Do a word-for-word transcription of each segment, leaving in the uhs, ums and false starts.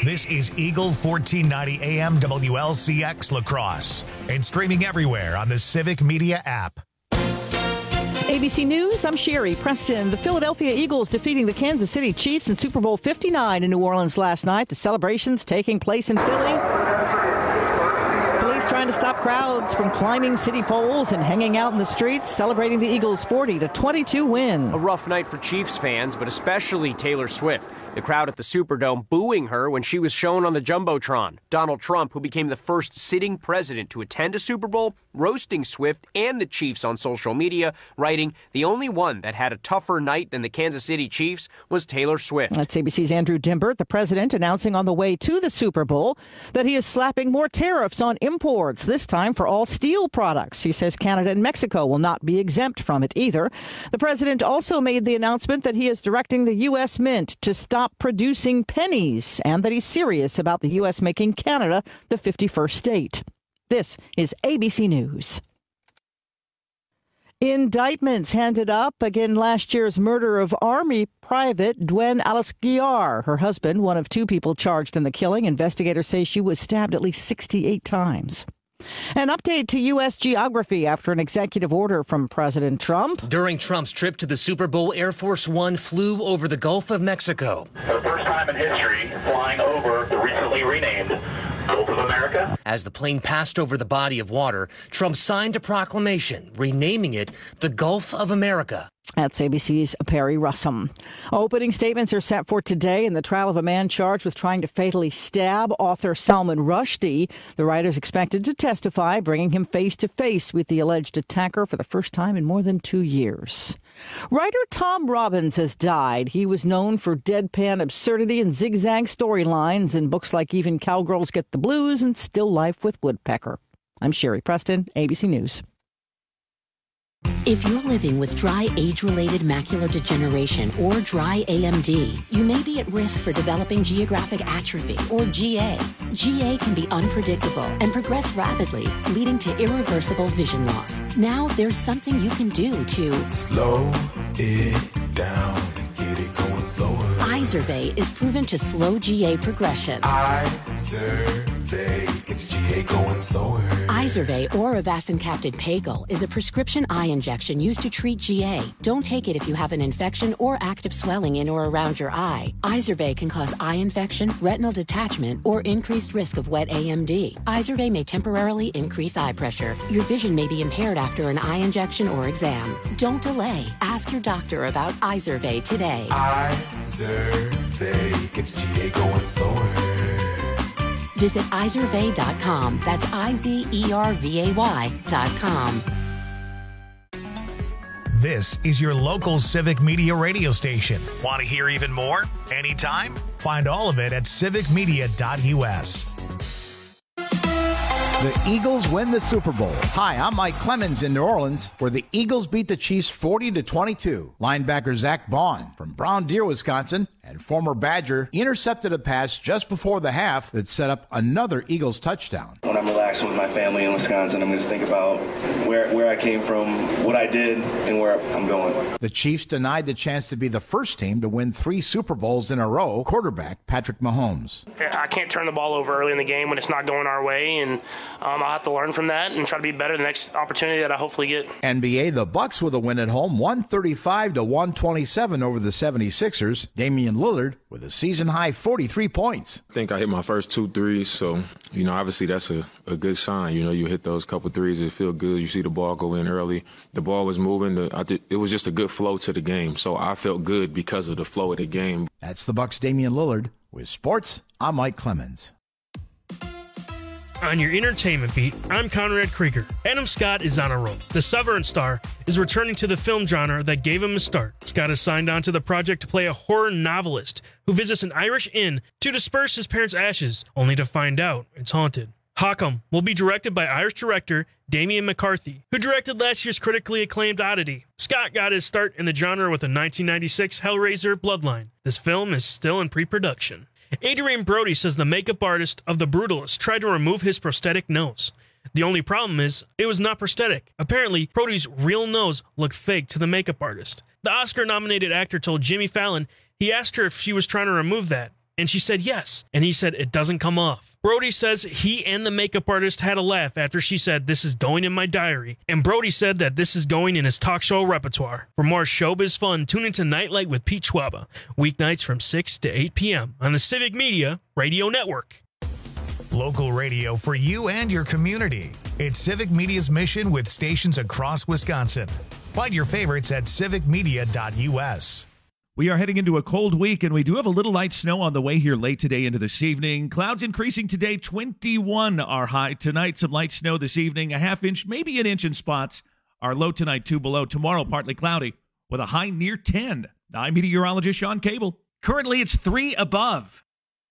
This is Eagle fourteen ninety A M W L C X La Crosse and streaming everywhere on the Civic Media app. A B C News, I'm Sherry Preston. The Philadelphia Eagles defeating the Kansas City Chiefs in Super Bowl fifty-nine in New Orleans last night. The celebrations taking place in Philly. Police trying to stop crowds from climbing city poles and hanging out in the streets, celebrating the Eagles' forty to twenty-two win. A rough night for Chiefs fans, but especially Taylor Swift. The crowd at the Superdome booing her when she was shown on the Jumbotron. Donald Trump, who became the first sitting president to attend a Super Bowl, roasting Swift and the Chiefs on social media, writing, "The only one that had a tougher night than the Kansas City Chiefs was Taylor Swift." That's A B C's Andrew Dimbert, the president, announcing on the way to the Super Bowl that he is slapping more tariffs on imports, this time for all steel products. He says Canada and Mexico will not be exempt from it either. The president also made the announcement that he is directing the U S Mint to stop producing pennies and that he's serious about the U S making Canada the fifty-first state. This is A B C News. Indictments handed up again last year's murder of Army Private Dwen Alaskiar. Her husband, one of two people charged in the killing. Investigators say she was stabbed at least sixty-eight times. An update to U S geography after an executive order from President Trump. During Trump's trip to the Super Bowl, Air Force One flew over the Gulf of Mexico. For the first time in history, flying over the recently renamed Gulf of America. As the plane passed over the body of water, Trump signed a proclamation renaming it the Gulf of America. That's A B C's Perry Russum. Opening statements are set for today in the trial of a man charged with trying to fatally stab author Salman Rushdie. The writer is expected to testify, bringing him face to face with the alleged attacker for the first time in more than two years. Writer Tom Robbins has died. He was known for deadpan absurdity and zigzag storylines in books like Even Cowgirls Get the Blues and Still Life with Woodpecker. I'm Sherry Preston, A B C News. If you're living with dry age-related macular degeneration or dry A M D, you may be at risk for developing geographic atrophy or G A. G A can be unpredictable and progress rapidly, leading to irreversible vision loss. Now there's something you can do to slow it down and get it going slower. Izervay is proven to slow G A progression. Izervay gets G A going slower. Izervay or avacincaptad pagel is a prescription eye injection used to treat G A. Don't take it if you have an infection or active swelling in or around your eye. Izervay can cause eye infection, retinal detachment, or increased risk of wet A M D. Izervay may temporarily increase eye pressure. Your vision may be impaired after an eye injection or exam. Don't delay. Ask your doctor about Izervay today. Izervay gets G A going slower. Visit Izervay dot com. That's I Z E R V A Y dot com. This is your local Civic Media radio station. Want to hear even more? Anytime? Find all of it at civic media dot U S. The Eagles win the Super Bowl. Hi, I'm Mike Clemens in New Orleans, where the Eagles beat the Chiefs forty to twenty-two. Linebacker Zach Bond from Brown Deer, Wisconsin, and former Badger intercepted a pass just before the half that set up another Eagles touchdown. When I'm relaxing with my family in Wisconsin, I'm going to think about where, where I came from, what I did, and where I'm going. The Chiefs denied the chance to be the first team to win three Super Bowls in a row. Quarterback Patrick Mahomes. I can't turn the ball over early in the game when it's not going our way, and Um, I'll have to learn from that and try to be better the next opportunity that I hopefully get. N B A, the Bucks with a win at home, one thirty-five to one twenty-seven over the seventy-sixers. Damian Lillard with a season-high forty-three points. I think I hit my first two threes, so, you know, obviously that's a, a good sign. You know, you hit those couple threes, it feel good. You see the ball go in early. The ball was moving. The, I did, it was just a good flow to the game, so I felt good because of the flow of the game. That's the Bucks' Damian Lillard. With sports, I'm Mike Clemens. On your entertainment beat, I'm Conrad Krieger. Adam Scott is on a roll. The Severance star is returning to the film genre that gave him a start. Scott has signed on to the project to play a horror novelist who visits an Irish inn to disperse his parents' ashes, only to find out it's haunted. Hawkham will be directed by Irish director Damian McCarthy, who directed last year's critically acclaimed Oddity. Scott got his start in the genre with a nineteen ninety-six Hellraiser Bloodline. This film is still in pre-production. Adrian Brody says the makeup artist of The Brutalist tried to remove his prosthetic nose. The only problem is, it was not prosthetic. Apparently, Brody's real nose looked fake to the makeup artist. The Oscar-nominated actor told Jimmy Fallon he asked her if she was trying to remove that, And she said yes. And he said it doesn't come off. Brody says he and the makeup artist had a laugh after she said this is going in my diary. And Brody said that this is going in his talk show repertoire. For more showbiz fun, tune into Nightlight with Pete Schwaba. Weeknights from six to eight p.m. on the Civic Media Radio Network. Local radio for you and your community. It's Civic Media's mission with stations across Wisconsin. Find your favorites at civic media dot u s. We are heading into a cold week, and we do have a little light snow on the way here late today into this evening. Clouds increasing today, twenty-one are high. Tonight, some light snow this evening, a half inch, maybe an inch in spots. Our low tonight, two below. Tomorrow, partly cloudy with a high near ten. I'm meteorologist Sean Cable. Currently, it's three above.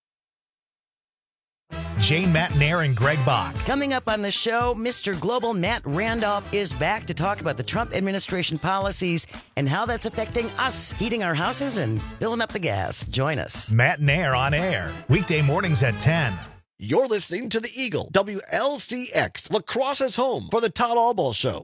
Jane Matnair and Greg Bach. Coming up on the show, Mister Global Matt Randolph is back to talk about the Trump administration policies and how that's affecting us heating our houses and filling up the gas. Join us. Matt Nair on air, weekday mornings at ten. You're listening to the Eagle, W L C X, La Crosse's home for the Todd Albaugh Show.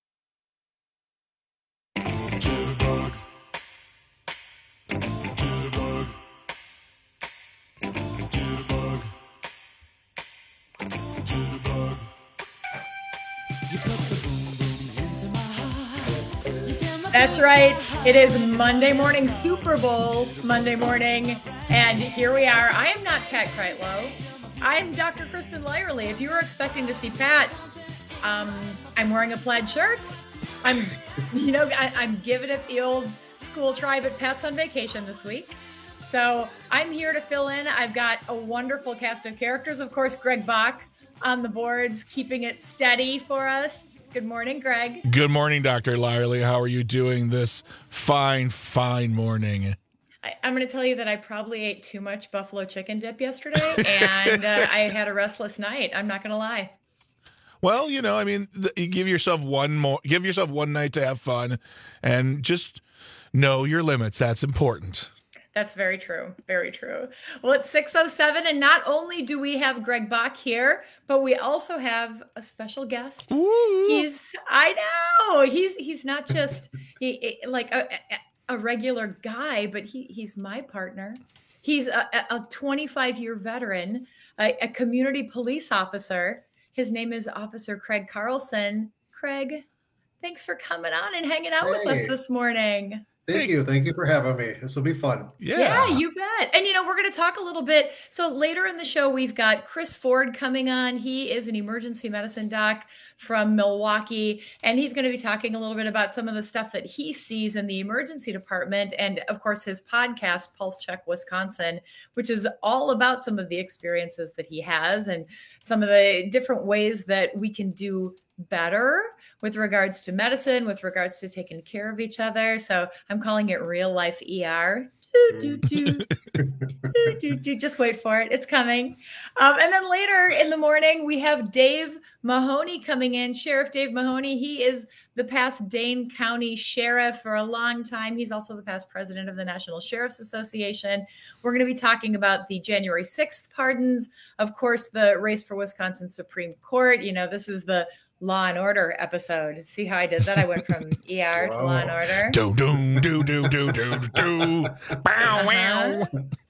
That's right. It is Monday morning, Super Bowl Monday morning, and here we are. I am not Pat Kreitlow. I'm Doctor Kristen Lyerly. If you were expecting to see Pat, um, I'm wearing a plaid shirt. I'm, you know, I, I'm giving it the old school try, but Pat's on vacation this week. So I'm here to fill in. I've got a wonderful cast of characters. Of course, Greg Bach on the boards, keeping it steady for us. Good morning, Greg. Good morning, Doctor Lyerly. How are you doing this fine, fine morning? I, I'm going to tell you that I probably ate too much buffalo chicken dip yesterday, and uh, I had a restless night. I'm not going to lie. Well, you know, I mean, th- you give yourself one more, give yourself one night to have fun, and just know your limits. That's important. That's very true. Very true. Well, it's six oh seven, and not only do we have Greg Bach here, but we also have a special guest. Ooh. He's, I know, he's he's not just he, like a, a regular guy, but he he's my partner. He's a, a twenty-five-year veteran, a, a community police officer. His name is Officer Craig Carlson. Craig, thanks for coming on and hanging out hey. with us this morning. Thank you. Thank you for having me. This will be fun. Yeah. yeah, you bet. And, you know, we're going to talk a little bit. So later in the show, we've got Chris Ford coming on. He is an emergency medicine doc from Milwaukee, and he's going to be talking a little bit about some of the stuff that he sees in the emergency department. And, of course, his podcast, Pulse Check Wisconsin, which is all about some of the experiences that he has and some of the different ways that we can do better with regards to medicine, with regards to taking care of each other. So I'm calling it real life E R. Do, do, do. do, do, do. Just wait for it. It's coming. Um, and then later in the morning, we have Dave Mahoney coming in. Sheriff Dave Mahoney. He is the past Dane County Sheriff for a long time. He's also the past president of the National Sheriff's Association. We're going to be talking about the January sixth pardons. Of course, the race for Wisconsin Supreme Court. You know, this is the Law and Order episode. See how I did that? I went from E R to Law and Order. Do do do do do do do. Bow wow.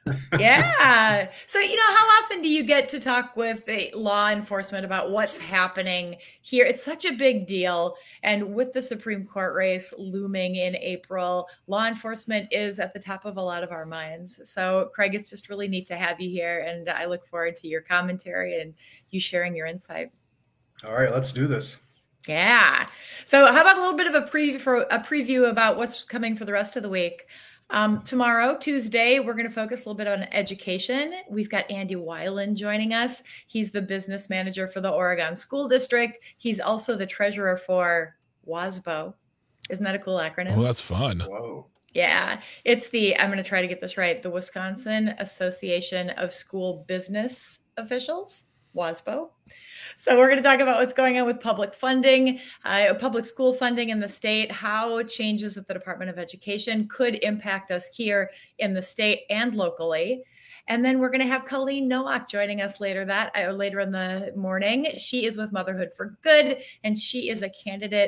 Yeah. So, you know, how often do you get to talk with a law enforcement about what's happening here? It's such a big deal. And with the Supreme Court race looming in April, law enforcement is at the top of a lot of our minds. So, Craig, it's just really neat to have you here. And I look forward to your commentary and you sharing your insight. All right, let's do this. Yeah. So how about a little bit of a preview for a preview about what's coming for the rest of the week? Um, tomorrow, Tuesday, we're going to focus a little bit on education. We've got Andy Weiland joining us. He's the business manager for the Oregon School District. He's also the treasurer for WASBO. Isn't that a cool acronym? Well, that's fun. Whoa. Yeah, it's the, I'm going to try to get this right, the Wisconsin Association of School Business Officials, WASBO. So we're going to talk about what's going on with public funding, uh, public school funding in the state, how changes at the Department of Education could impact us here in the state and locally. And then we're going to have Colleen Nowak joining us later that uh, later in the morning. She is with Motherhood for Good, and she is a candidate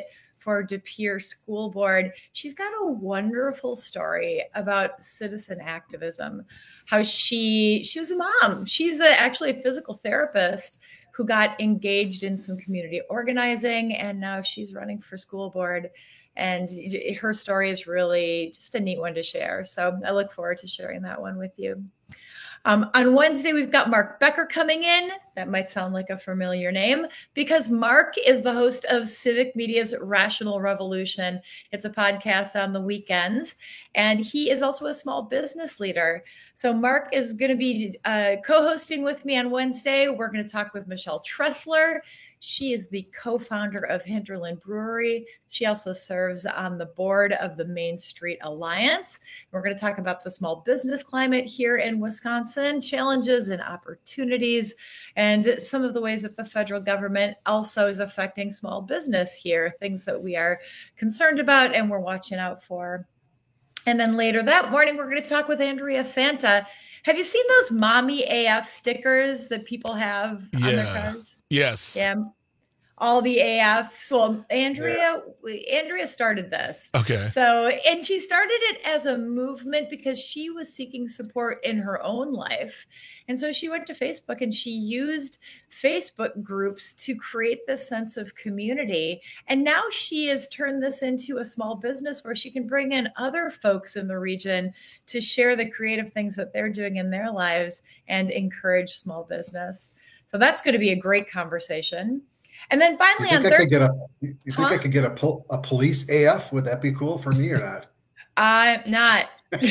for De Pere School Board. She's got a wonderful story about citizen activism, how she she was a mom. She's a, actually a physical therapist who got engaged in some community organizing, and now she's running for school board. And her story is really just a neat one to share. So I look forward to sharing that one with you. Um, on Wednesday, we've got Mark Becker coming in. That might sound like a familiar name because Mark is the host of Civic Media's Rational Revolution. It's a podcast on the weekends, and he is also a small business leader. So Mark is going to be uh, co-hosting with me on Wednesday. We're going to talk with Michelle Tressler. She is the co-founder of Hinterland Brewery. She also serves on the board of the Main Street Alliance. We're going to talk about the small business climate here in Wisconsin, challenges and opportunities, and some of the ways that the federal government also is affecting small business here, things that we are concerned about and we're watching out for. And then later that morning, we're going to talk with Andrea Fanta. Have you seen those Mommy A F stickers that people have yeah. on their cars? Yes. Yeah. All the A Fs. Well, Andrea, yeah. Andrea started this. Okay. So, and she started it as a movement because she was seeking support in her own life. And so she went to Facebook and she used Facebook groups to create this sense of community. And now she has turned this into a small business where she can bring in other folks in the region to share the creative things that they're doing in their lives and encourage small business. So that's going to be a great conversation. And then finally you on think I Thursday, could get a, you think huh? I could get a, pol- a police A F? Would that be cool for me or not? I'm not.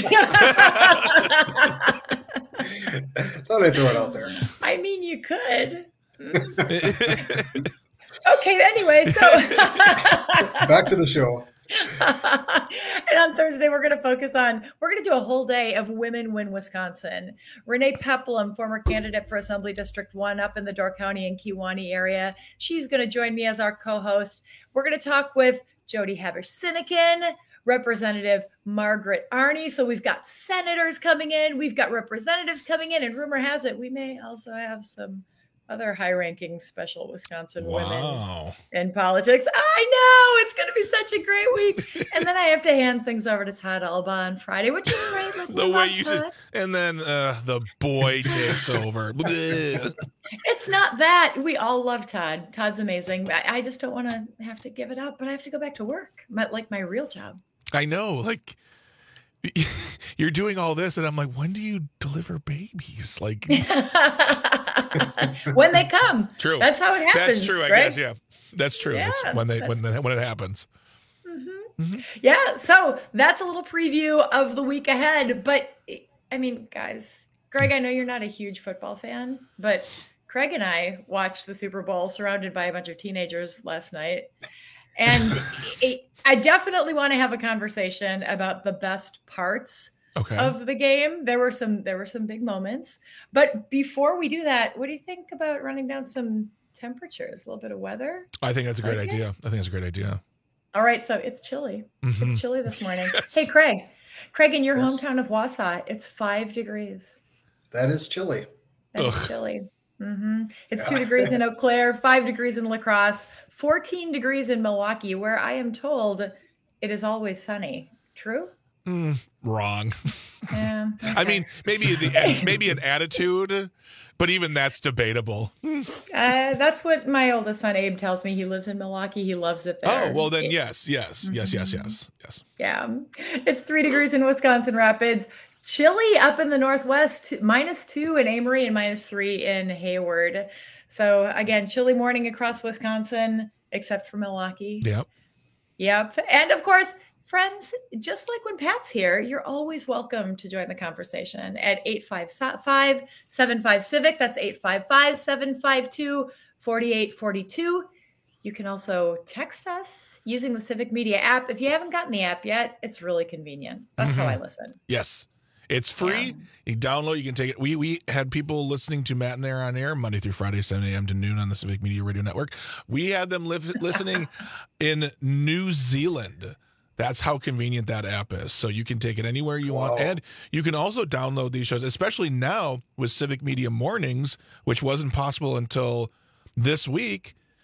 Thought I'd throw it out there. I mean, you could. Okay, anyway, so back to the show. And on Thursday, we're going to focus on, we're going to do a whole day of Women Win Wisconsin. Renee Peplum, former candidate for Assembly District one up in the Door County and Kewaunee area. She's going to join me as our co-host. We're going to talk with Jody Haber-Sinekin, Representative Margaret Arney. So we've got senators coming in. We've got representatives coming in. And rumor has it, we may also have some other high-ranking special Wisconsin wow. women in politics. I know, it's going to be such a great week. And then I have to hand things over to Todd Alba on Friday, which is great. Like, the way you just, and then uh, the boy takes over. It's not that. We all love Todd. Todd's amazing. I, I just don't want to have to give it up, but I have to go back to work, my, like my real job. I know, like, you're doing all this, and I'm like, when do you deliver babies? Like, when they come. True. That's how it happens. That's true. Greg. I guess. Yeah, that's true. Yeah, it's when they that's... when the, when it happens. Mm-hmm. Mm-hmm. Yeah. So that's a little preview of the week ahead. But I mean, guys, Greg, I know you're not a huge football fan, but Craig and I watched the Super Bowl surrounded by a bunch of teenagers last night. And it, I definitely want to have a conversation about the best parts okay. of the game. There were some there were some big moments. But before we do that, what do you think about running down some temperatures, a little bit of weather? I think that's a great okay. idea. I think that's a great idea. All right, so it's chilly. Mm-hmm. It's chilly this morning. Yes. Hey, Craig. Craig, in your yes. hometown of Wausau, it's five degrees. That is chilly. That's chilly. Mm-hmm. It's yeah. two degrees in Eau Claire, five degrees in La Crosse, fourteen degrees in Milwaukee, where I am told it is always sunny. True? Mm, wrong. Yeah. Okay. I mean, maybe the maybe an attitude, but even that's debatable. Uh, that's what my oldest son Abe tells me. He lives in Milwaukee. He loves it there. Oh, well then, yes, yes, mm-hmm. yes, yes, yes, yes. Yeah. It's three degrees in Wisconsin Rapids. Chilly up in the Northwest, minus two in Amory and minus three in Hayward. So again, chilly morning across Wisconsin, except for Milwaukee. Yep. Yep. And of course, friends, just like when Pat's here, you're always welcome to join the conversation at eight five five, seven five Civic. That's eight five five, seven five two, four eight four two. You can also text us using the Civic Media app. If you haven't gotten the app yet, it's really convenient. That's mm-hmm. how I listen. Yes. It's free. Yeah. You download, you can take it. We we had people listening to Matt and Air on air Monday through Friday, seven a.m. to noon on the Civic Media Radio Network. We had them live, listening in New Zealand. That's how convenient that app is. So you can take it anywhere you wow. want. And you can also download these shows, especially now with Civic Media Mornings, which wasn't possible until this week.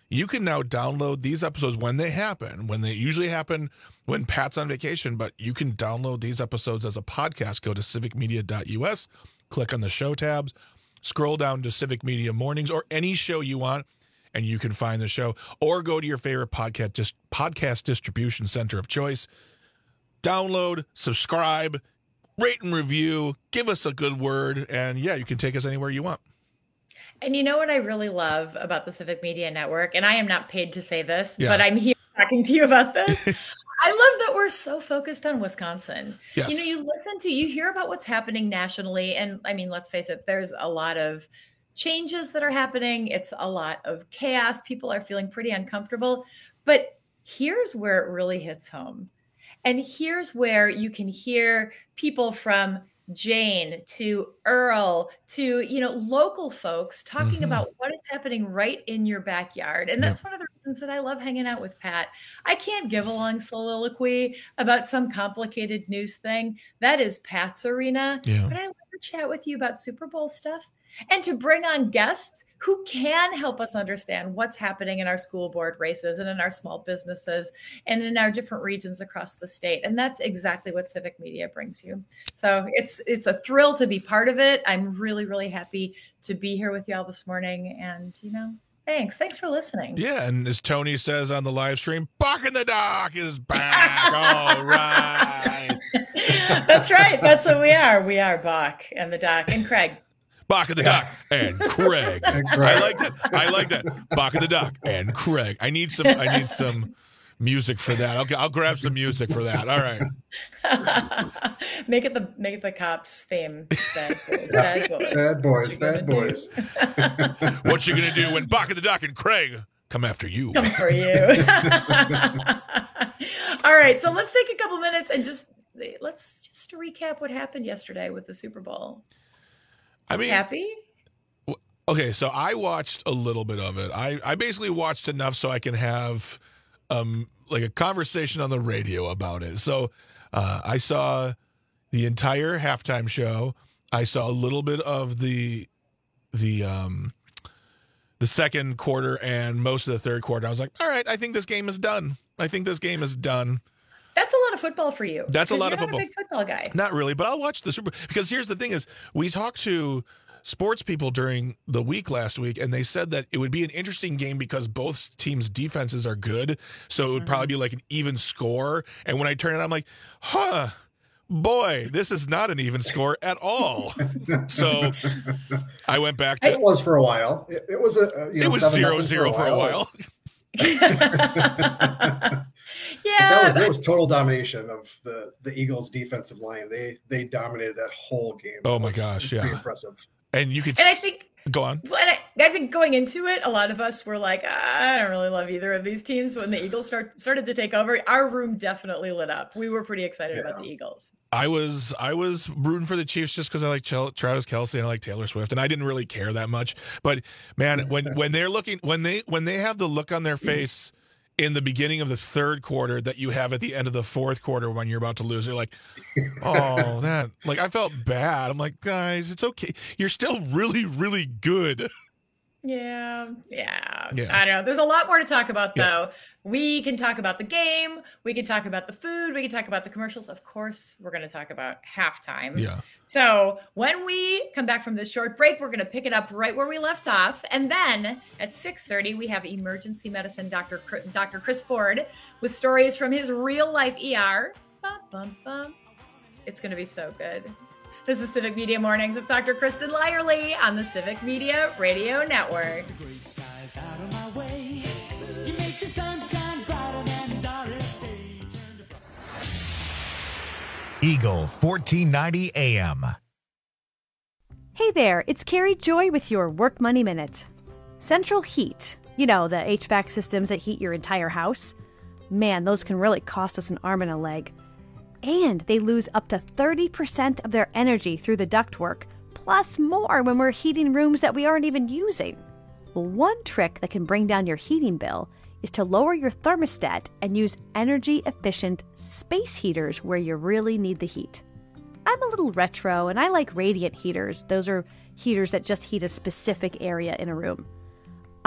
you can now download these episodes when they happen, when they usually happen when Pat's on vacation, but you can download these episodes as a podcast. Go to civic media dot U S, click on the show tabs, scroll down to Civic Media Mornings or any show you want, and you can find the show. Or go to your favorite podcast, just podcast distribution center of choice. Download, subscribe, rate and review, give us a good word, and yeah, you can take us anywhere you want. And you know what I really love about the Civic Media Network, and I am not paid to say this, Yeah. but I'm here talking to you about this. I love that we're so focused on Wisconsin. Yes. You know, you listen to, you hear about what's happening nationally. And I mean, let's face it, there's a lot of changes that are happening. It's a lot of chaos. People are feeling pretty uncomfortable. But here's where it really hits home. And here's where you can hear people from Jane to Earl to, you know, local folks talking Mm-hmm. about what is happening right in your backyard. And that's one of the reasons that I love hanging out with Pat. I can't give a long soliloquy about some complicated news thing. That is Pat's arena. Yeah. But I love to chat with you about Super Bowl stuff and to bring on guests who can help us understand what's happening in our school board races and in our small businesses and in our different regions across the state. And that's exactly what Civic Media brings you. So it's it's a thrill to be part of it. I'm really, really happy to be here with y'all this morning. And, you know, thanks. Thanks for listening. Yeah, and as Tony says on the live stream, Bach in the Dock is back. All right. That's right. That's what we are. We are Bach and the Doc and Craig. Bach in the Dock and Craig. And Craig. I like that. I like that. Bach in the Dock and Craig. I need some. I need some music for that. Okay, I'll grab some music for that. All right. Make it the make it the cops theme. Bad boys. Bad boys. Bad boys. What you Bad gonna boys. What you gonna do when Bach in the Dock and Craig come after you? Come for you. All right, so let's take a couple minutes and just let's just recap what happened yesterday with the Super Bowl. I mean, Happy? okay, so I watched a little bit of it. I, I basically watched enough so I can have um like a conversation on the radio about it. So uh, I saw the entire halftime show. I saw a little bit of the the um the second quarter and most of the third quarter. I was like, all right, I think this game is done. I think this game is done. That's a lot of football for you. That's a 'cause lot you're of not football. A big football guy. Not really, but I'll watch the Super because here's the thing is we talked to sports people during the week last week and they said that it would be an interesting game because both teams' defenses are good. So it would probably be like an even score. And when I turn it on, I'm like, huh, boy, this is not an even score at all. So I went back to It was for a while. It, it was a uh, you know, it was seven zero nothing zero for a while. Yeah, that was it was total domination of the the Eagles defensive line. They they dominated that whole game. Oh It my was gosh, pretty yeah. impressive. And you could And I s- think go on. Well, and I, I think going into it, a lot of us were like, I don't really love either of these teams. When the Eagles start, started to take over, our room definitely lit up. We were pretty excited about the Eagles. I was I was rooting for the Chiefs just because I like Chel- Travis Kelce and I like Taylor Swift, and I didn't really care that much. But man, when when they're looking when they when they have the look on their face in the beginning of the third quarter that you have at the end of the fourth quarter when you're about to lose, you're like, oh, that like I felt bad. I'm like, guys, it's okay. You're still really really good. Yeah, yeah, Yeah. I don't know. There's a lot more to talk about, Yeah. though. We can talk about the game. We can talk about the food. We can talk about the commercials. Of course, we're going to talk about halftime. Yeah. So when we come back from this short break, we're going to pick it up right where we left off. And then at six thirty, we have emergency medicine Doctor Cr- Doctor Chris Ford with stories from his real life E R. Bum, bum, bum. It's going to be so good. This is Civic Media Mornings with Doctor Kristen Lyerly on the Civic Media Radio Network. Eagle fourteen ninety A M. Hey there, it's Carrie Joy with your Work Money Minute. Central heat, you know, the H V A C systems that heat your entire house. Man, those can really cost us an arm and a leg. And they lose up to thirty percent of their energy through the ductwork, plus more when we're heating rooms that we aren't even using. Well, one trick that can bring down your heating bill is to lower your thermostat and use energy-efficient space heaters where you really need the heat. I'm a little retro and I like radiant heaters. Those are heaters that just heat a specific area in a room.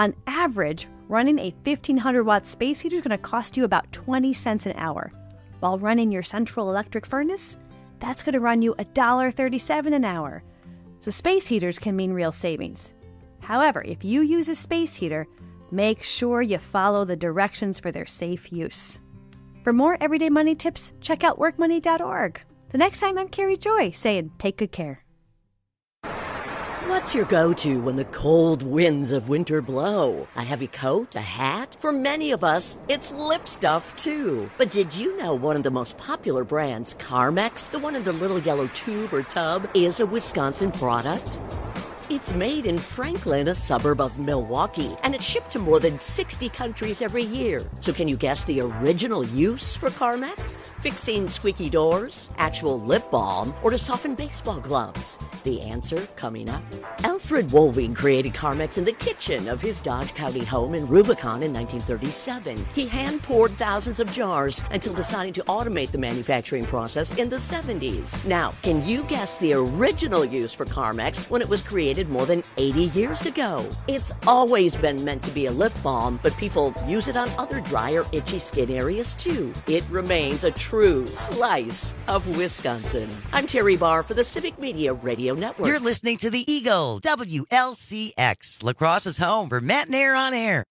On average, running a fifteen hundred watt space heater is going to cost you about twenty cents an hour. While running your central electric furnace, that's going to run you one dollar and thirty-seven cents an hour. So space heaters can mean real savings. However, if you use a space heater, make sure you follow the directions for their safe use. For more everyday money tips, check out work money dot org. The next time, I'm Carrie Joy saying take good care. What's your go-to when the cold winds of winter blow? A heavy coat? A hat? For many of us, it's lip stuff, too. But did you know one of the most popular brands, Carmex, the one in the little yellow tube or tub, is a Wisconsin product? It's made in Franklin, a suburb of Milwaukee, and it's shipped to more than sixty countries every year. So can you guess the original use for Carmex? Fixing squeaky doors, actual lip balm, or to soften baseball gloves? The answer coming up. Alfred Woolwing created Carmex in the kitchen of his Dodge County home in Rubicon in nineteen thirty-seven. He hand-poured thousands of jars until deciding to automate the manufacturing process in the seventies. Now, can you guess the original use for Carmex when it was created more than eighty years ago? It's always been meant to be a lip balm, but people use it on other dry or itchy skin areas too. It remains a true slice of Wisconsin. I'm Terry Barr for the Civic Media Radio Network. You're listening to the Eagle, W L C X, La Crosse's home for Matt and Air on Air.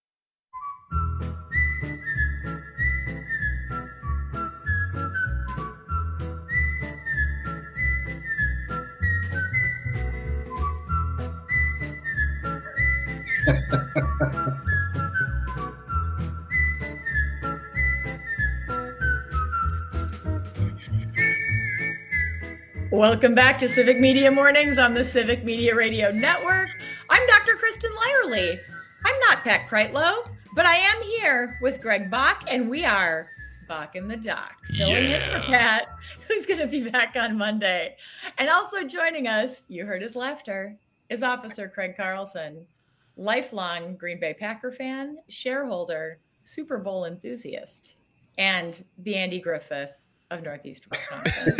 Welcome back to Civic Media Mornings on the Civic Media Radio Network. I'm Doctor Kristen Lyerly. I'm not Pat Kreitlow, but I am here with Greg Bach, and we are Bach in the Dock, filling Yeah. in for Pat, who's going to be back on Monday. And also joining us, you heard his laughter, is Officer Craig Carlson, lifelong Green Bay Packer fan, shareholder, Super Bowl enthusiast, and the Andy Griffith of Northeast Wisconsin.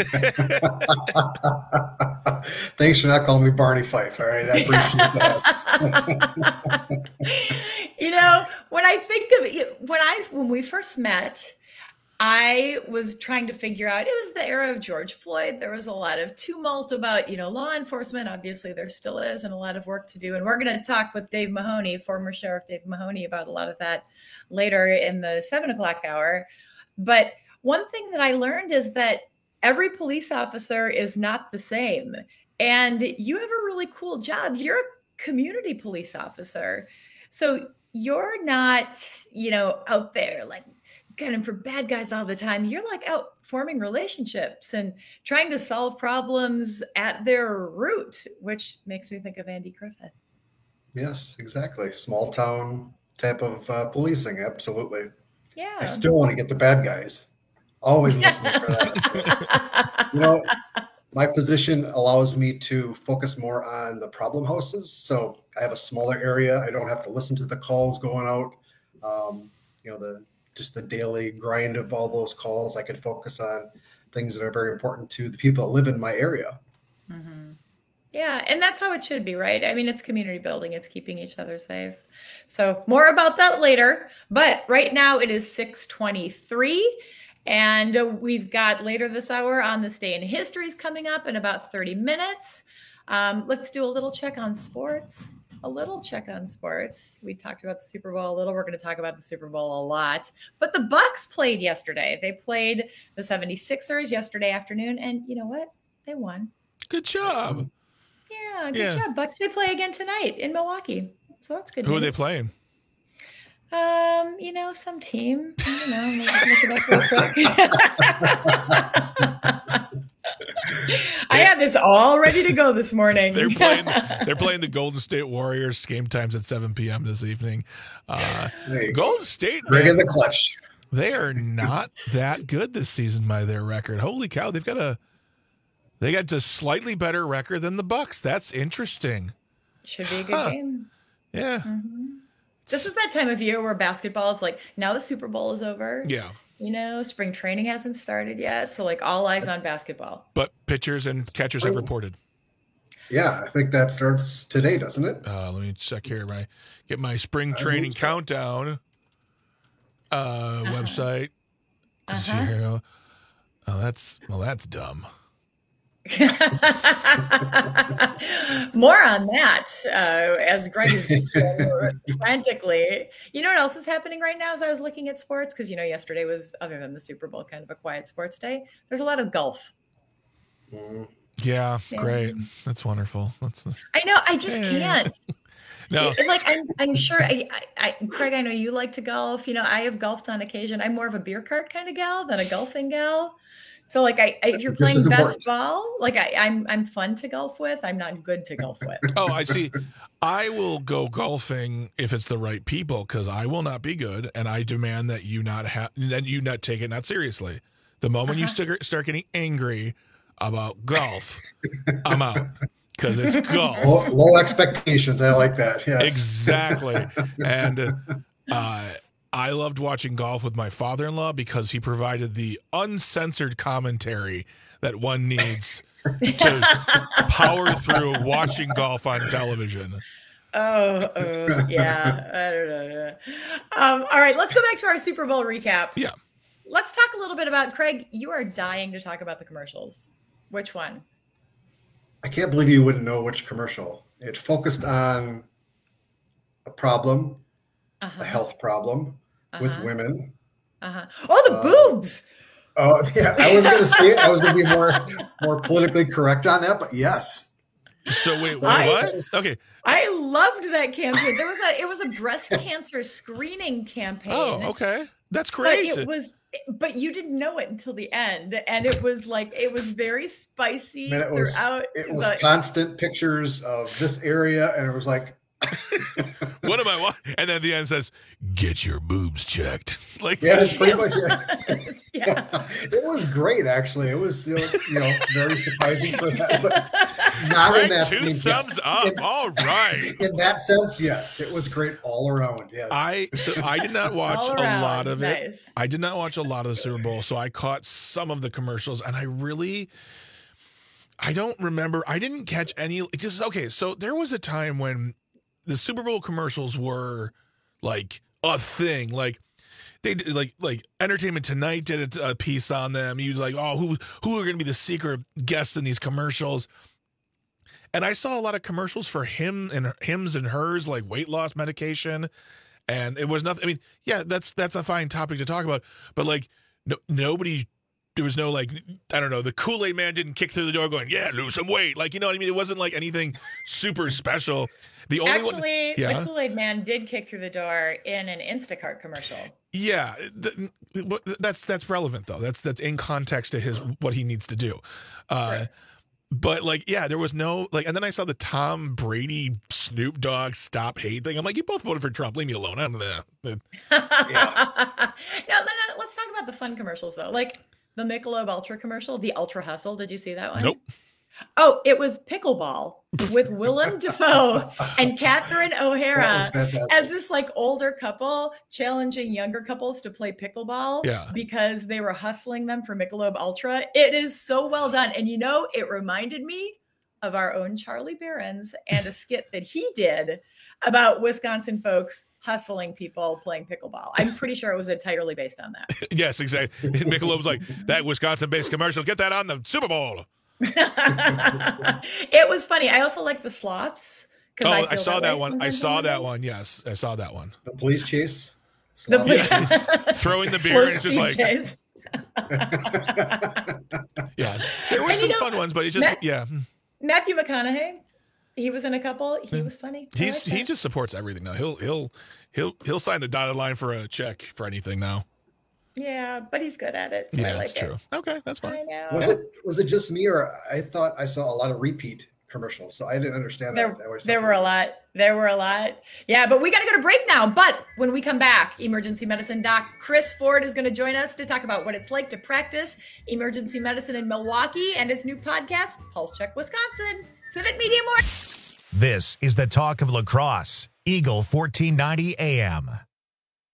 Thanks for not calling me Barney Fife. All right, I appreciate that. You know, when I think of it, when I when we first met, I was trying to figure out, it was the era of George Floyd. There was a lot of tumult about, you know, law enforcement. Obviously, there still is, and a lot of work to do. And we're going to talk with Dave Mahoney, former Sheriff Dave Mahoney, about a lot of that later in the seven o'clock hour. But one thing that I learned is that every police officer is not the same. And you have a really cool job. You're a community police officer. So you're not, you know, out there like gunning for bad guys all the time. You're like out forming relationships and trying to solve problems at their root, which makes me think of Andy Griffith. Yes, exactly. Small town type of uh, policing. Absolutely. Yeah. I still want to get the bad guys. Always listening for that. You know, my position allows me to focus more on the problem houses. So I have a smaller area. I don't have to listen to the calls going out. Um, you know, the just the daily grind of all those calls. I could focus on things that are very important to the people that live in my area. Mm-hmm. Yeah, and that's how it should be, right? I mean, it's community building. It's keeping each other safe. So more about that later. But right now it is six twenty-three. And we've got later this hour on this day in history is coming up in about thirty minutes. Um, let's do a little check on sports. A little check on sports. We talked about the Super Bowl a little. We're going to talk about the Super Bowl a lot. But the Bucks played yesterday. They played the seventy-sixers yesterday afternoon. And you know what? They won. Good job. Yeah, good Yeah. job. Bucks, they play again tonight in Milwaukee. So that's good Who are they news. playing? Um, you know, some team. I don't know. Let me look it up real quick. I had this all ready to go this morning. They're playing. They're playing the Golden State Warriors. Game time's at seven p.m. this evening. Uh, Golden State, Bring in man, the clutch. they are not that good this season by their record. Holy cow! They've got a they got a slightly better record than the Bucks. That's interesting. Should be a good Huh. game. Yeah. Mm-hmm. This is that time of year where basketball is like, now the Super Bowl is over. Yeah. You know, spring training hasn't started yet. So like all eyes on basketball. But pitchers and catchers have reported. Yeah, I think that starts today, doesn't it? Uh, let me check here. My get my spring training countdown uh, uh-huh. website. Uh-huh. Oh, that's well, that's dumb. More on that uh, as Greg is frantically. You know what else is happening right now as I was looking at sports? Because, you know, yesterday was, other than the Super Bowl, kind of a quiet sports day. There's a lot of golf. Mm. Yeah, yeah, great. That's wonderful. That's a... I know. I just can't. No, it, like I'm, I'm sure. I, I, I, Craig, I know you like to golf. You know, I have golfed on occasion. I'm more of a beer cart kind of gal than a golfing gal. So, like, I, I if you're playing best important. ball, like I, I'm, I'm fun to golf with. I'm not good to golf with. Oh, I see. I will go golfing if it's the right people, because I will not be good, and I demand that you not have, that you not take it not seriously. The moment uh-huh. you start start getting angry about golf, I'm out. Because it's golf. Low, low expectations. I like that. Yes. Exactly. And uh, I loved watching golf with my father-in-law because he provided the uncensored commentary that one needs to power through watching golf on television. Oh, oh yeah. I don't know. Um, all right, let's go back to our Super Bowl recap. Yeah. Let's talk a little bit about, Craig, you are dying to talk about the commercials. Which one? I can't believe you wouldn't know which commercial. It focused on a problem, uh-huh. a health problem uh-huh. with women. Uh-huh. Oh, the uh, boobs. Oh, yeah. I was going to say it. I was going to be more more politically correct on that, but yes. So wait, what? I, okay. I loved that campaign. There was a it was a breast cancer screening campaign. Oh, okay. That's great. But it was, but you didn't know it until the end, and it was like it was very spicy Man, it was, throughout. It was the, constant pictures of this area, and it was like, what am I? And then at the end says, "Get your boobs checked." Like, yeah, pretty much. Yeah. Yeah. It was great, actually. It was, you know, you know very surprising for that, but not Frank, in that. Two I mean, thumbs yes. up. In, all right. In that sense, yes, it was great all around. Yes. I so I did not watch a around, lot of nice. it. I did not watch a lot of the Super Bowl, so I caught some of the commercials, and I really. I don't remember. I didn't catch any. Just okay. So there was a time when the Super Bowl commercials were like a thing. Like they did, like like Entertainment Tonight did a, a piece on them. You like, oh, who who are going to be the secret guests in these commercials? And I saw a lot of commercials for him and hims and hers, like weight loss medication. And it was nothing. I mean, yeah, that's that's a fine topic to talk about. But like, no, nobody. There was no, like, I don't know, the Kool-Aid man didn't kick through the door going, yeah, lose some weight. Like, you know what I mean? It wasn't like anything super special. The only Actually, one, yeah. the Kool-Aid man did kick through the door in an Instacart commercial. Yeah, th- that's that's relevant, though. That's that's in context to his what he needs to do. Uh, right. But, like, yeah, there was no, like, and then I saw the Tom Brady, Snoop Dogg, Stop Hate thing. I'm like, you both voted for Trump. Leave me alone. I don't know. Yeah. Now, let's talk about the fun commercials, though. Like, the Michelob Ultra commercial, the Ultra Hustle. Did you see that one? Nope. Oh, it was pickleball with Willem Dafoe and Catherine O'Hara as this like older couple challenging younger couples to play pickleball yeah. because they were hustling them for Michelob Ultra. It is so well done. And you know, it reminded me of our own Charlie Behrens and a skit that he did about Wisconsin folks hustling people playing pickleball. I'm pretty sure it was entirely based on that. Yes, exactly. Michelob's like, that Wisconsin-based commercial, get that on the Super Bowl. It was funny. I also like the sloths. Oh, I, I saw that, that one. I saw that one. Yes, I saw that one. The police chase. The police- yeah. Throwing the beer and it's just like. Chase. Yeah, there were and some you know, fun ones, but it just Matt, yeah. Matthew McConaughey, he was in a couple. He yeah. was funny. He's he just supports everything now. He'll he'll he'll he'll sign the dotted line for a check for anything now. Yeah, but he's good at it. So yeah, I like that's it. true. Okay, that's fine. Was it was it just me, or I thought I saw a lot of repeat commercials, so I didn't understand there, that. that there were a lot. There were a lot. Yeah, but we got to go to break now. But when we come back, emergency medicine doc Chris Ford is going to join us to talk about what it's like to practice emergency medicine in Milwaukee and his new podcast, Pulse Check Wisconsin. Civic Media Morning. This is the talk of lacrosse. Eagle fourteen ninety A M.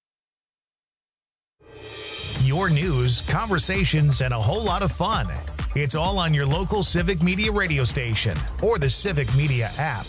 Your news, conversations, and a whole lot of fun. It's all on your local Civic Media radio station or the Civic Media app.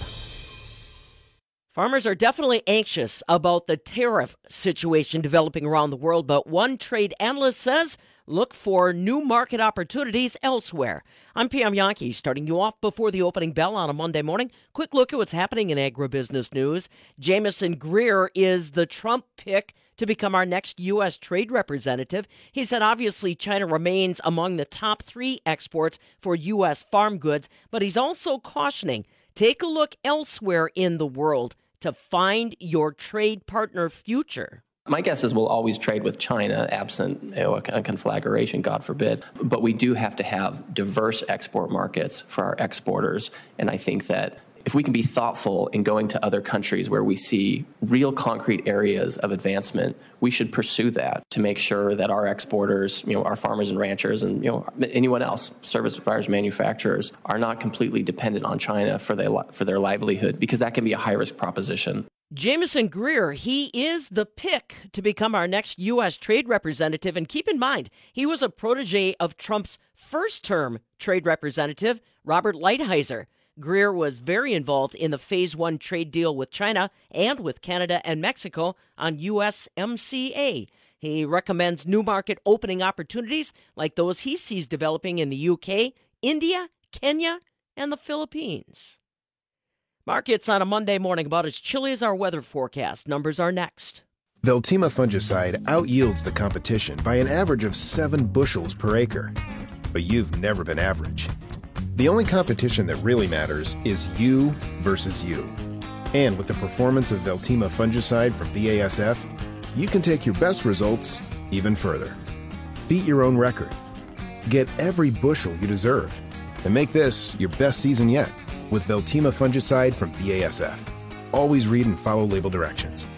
Farmers are definitely anxious about the tariff situation developing around the world, but one trade analyst says look for new market opportunities elsewhere. I'm Pam Yankee, starting you off before the opening bell on a Monday morning. Quick look at what's happening in agribusiness news. Jamison Greer is the Trump pick to become our next U S trade representative. He said obviously China remains among the top three exports for U S farm goods, but he's also cautioning, take a look elsewhere in the world to find your trade partner future. My guess is we'll always trade with China, absent you know, a conflagration, God forbid. But we do have to have diverse export markets for our exporters. And I think that if we can be thoughtful in going to other countries where we see real concrete areas of advancement, we should pursue that to make sure that our exporters, you know, our farmers and ranchers and, you know, anyone else, service providers, manufacturers, are not completely dependent on China for their, for their livelihood, because that can be a high-risk proposition. Jamison Greer, he is the pick to become our next U S trade representative. And keep in mind, he was a protege of Trump's first-term trade representative, Robert Lighthizer. Greer was very involved in the Phase One trade deal with China and with Canada and Mexico on U S M C A. He recommends new market opening opportunities like those he sees developing in the U K, India, Kenya, and the Philippines. Markets on a Monday morning about as chilly as our weather forecast. Numbers are next. Veltima fungicide outyields the competition by an average of seven bushels per acre. But you've never been average. The only competition that really matters is you versus you. And with the performance of Veltima fungicide from B A S F, you can take your best results even further. Beat your own record. Get every bushel you deserve. And make this your best season yet with Veltima fungicide from B A S F. Always read and follow label directions.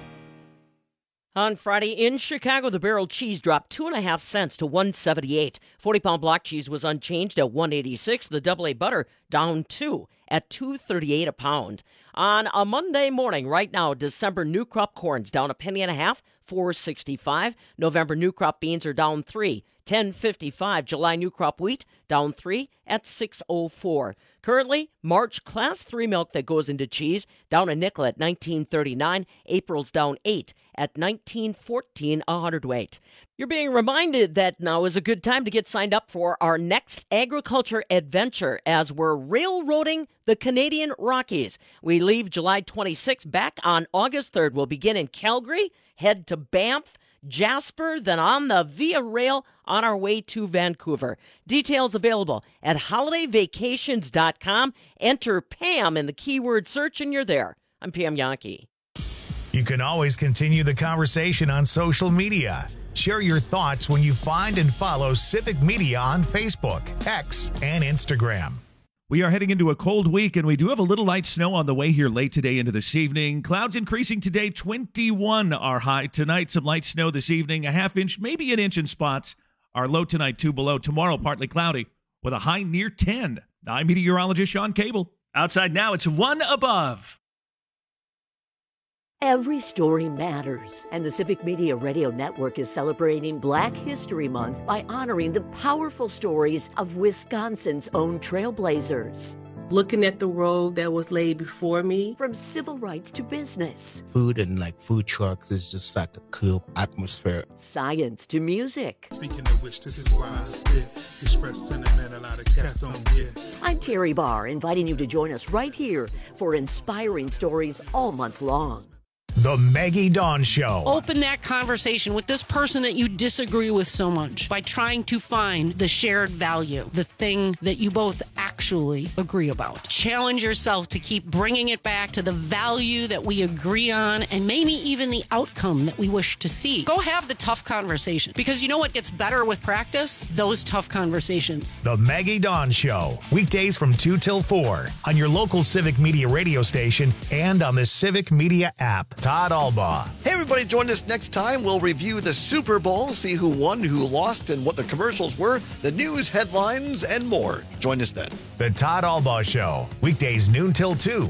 On Friday in Chicago, the barrel cheese dropped two and a half cents to one seventy-eight. forty-pound block cheese was unchanged at one eighty-six. The double A butter down two at two thirty-eight a pound. On a Monday morning, right now, December new crop corn's down a penny and a half, four sixty-five. November new crop beans are down three, ten fifty-five. July new crop wheat down three at six oh four. Currently, March class three milk that goes into cheese down a nickel at nineteen thirty-nine. April's down eight at nineteen fourteen a hundredweight. You're being reminded that now is a good time to get signed up for our next agriculture adventure as we're railroading the Canadian Rockies. We leave July twenty-sixth, back on August third. We'll begin in Calgary, head to Banff, Jasper, then on the Via Rail on our way to Vancouver. Details available at holiday vacations dot com. Enter Pam in the keyword search and you're there. I'm Pam Yankee. You can always continue the conversation on social media. Share your thoughts when you find and follow Civic Media on Facebook, X, and Instagram. We are heading into a cold week, and we do have a little light snow on the way here late today into this evening. Clouds increasing today, twenty-one our high. Tonight, some light snow this evening, a half inch, maybe an inch in spots. Our low tonight, two below. Tomorrow, partly cloudy with a high near ten. I'm meteorologist Sean Cable. Outside now, it's one above. Every story matters, and the Civic Media Radio Network is celebrating Black History Month by honoring the powerful stories of Wisconsin's own trailblazers. Looking at the road that was laid before me. From civil rights to business. Food and like food trucks is just like a cool atmosphere. Science to music. Speaking of which, this is why I spit. Express sentiment a lot of cats don't get. I'm Terry Barr, inviting you to join us right here for inspiring stories all month long. The Maggie Dawn Show. Open that conversation with this person that you disagree with so much by trying to find the shared value, the thing that you both actually agree about. Challenge yourself to keep bringing it back to the value that we agree on and maybe even the outcome that we wish to see. Go have the tough conversation, because you know what gets better with practice? Those tough conversations. The Maggie Dawn Show. Weekdays from two till four on your local Civic Media radio station and on the Civic Media app. Todd Albaugh. Hey, everybody, join us next time. We'll review the Super Bowl, see who won, who lost, and what the commercials were, the news headlines, and more. Join us then. The Todd Albaugh Show. Weekdays noon till two.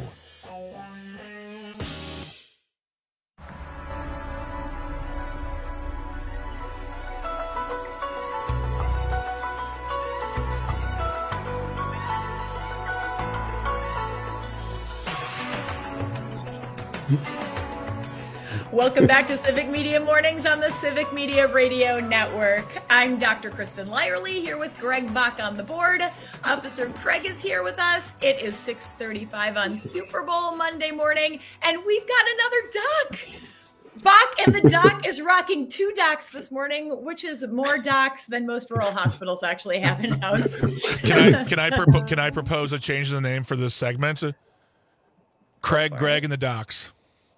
Welcome back to Civic Media Mornings on the Civic Media Radio Network. I'm Doctor Kristen Lyerly here with Greg Bach on the board. Officer Craig is here with us. It is six thirty-five on Super Bowl Monday morning, and we've got another doc. Bach and the doc is rocking two docs this morning, which is more docs than most rural hospitals actually have in-house. Can I can I propo- can I propose a change in the name for this segment? Craig, Greg, and the docs.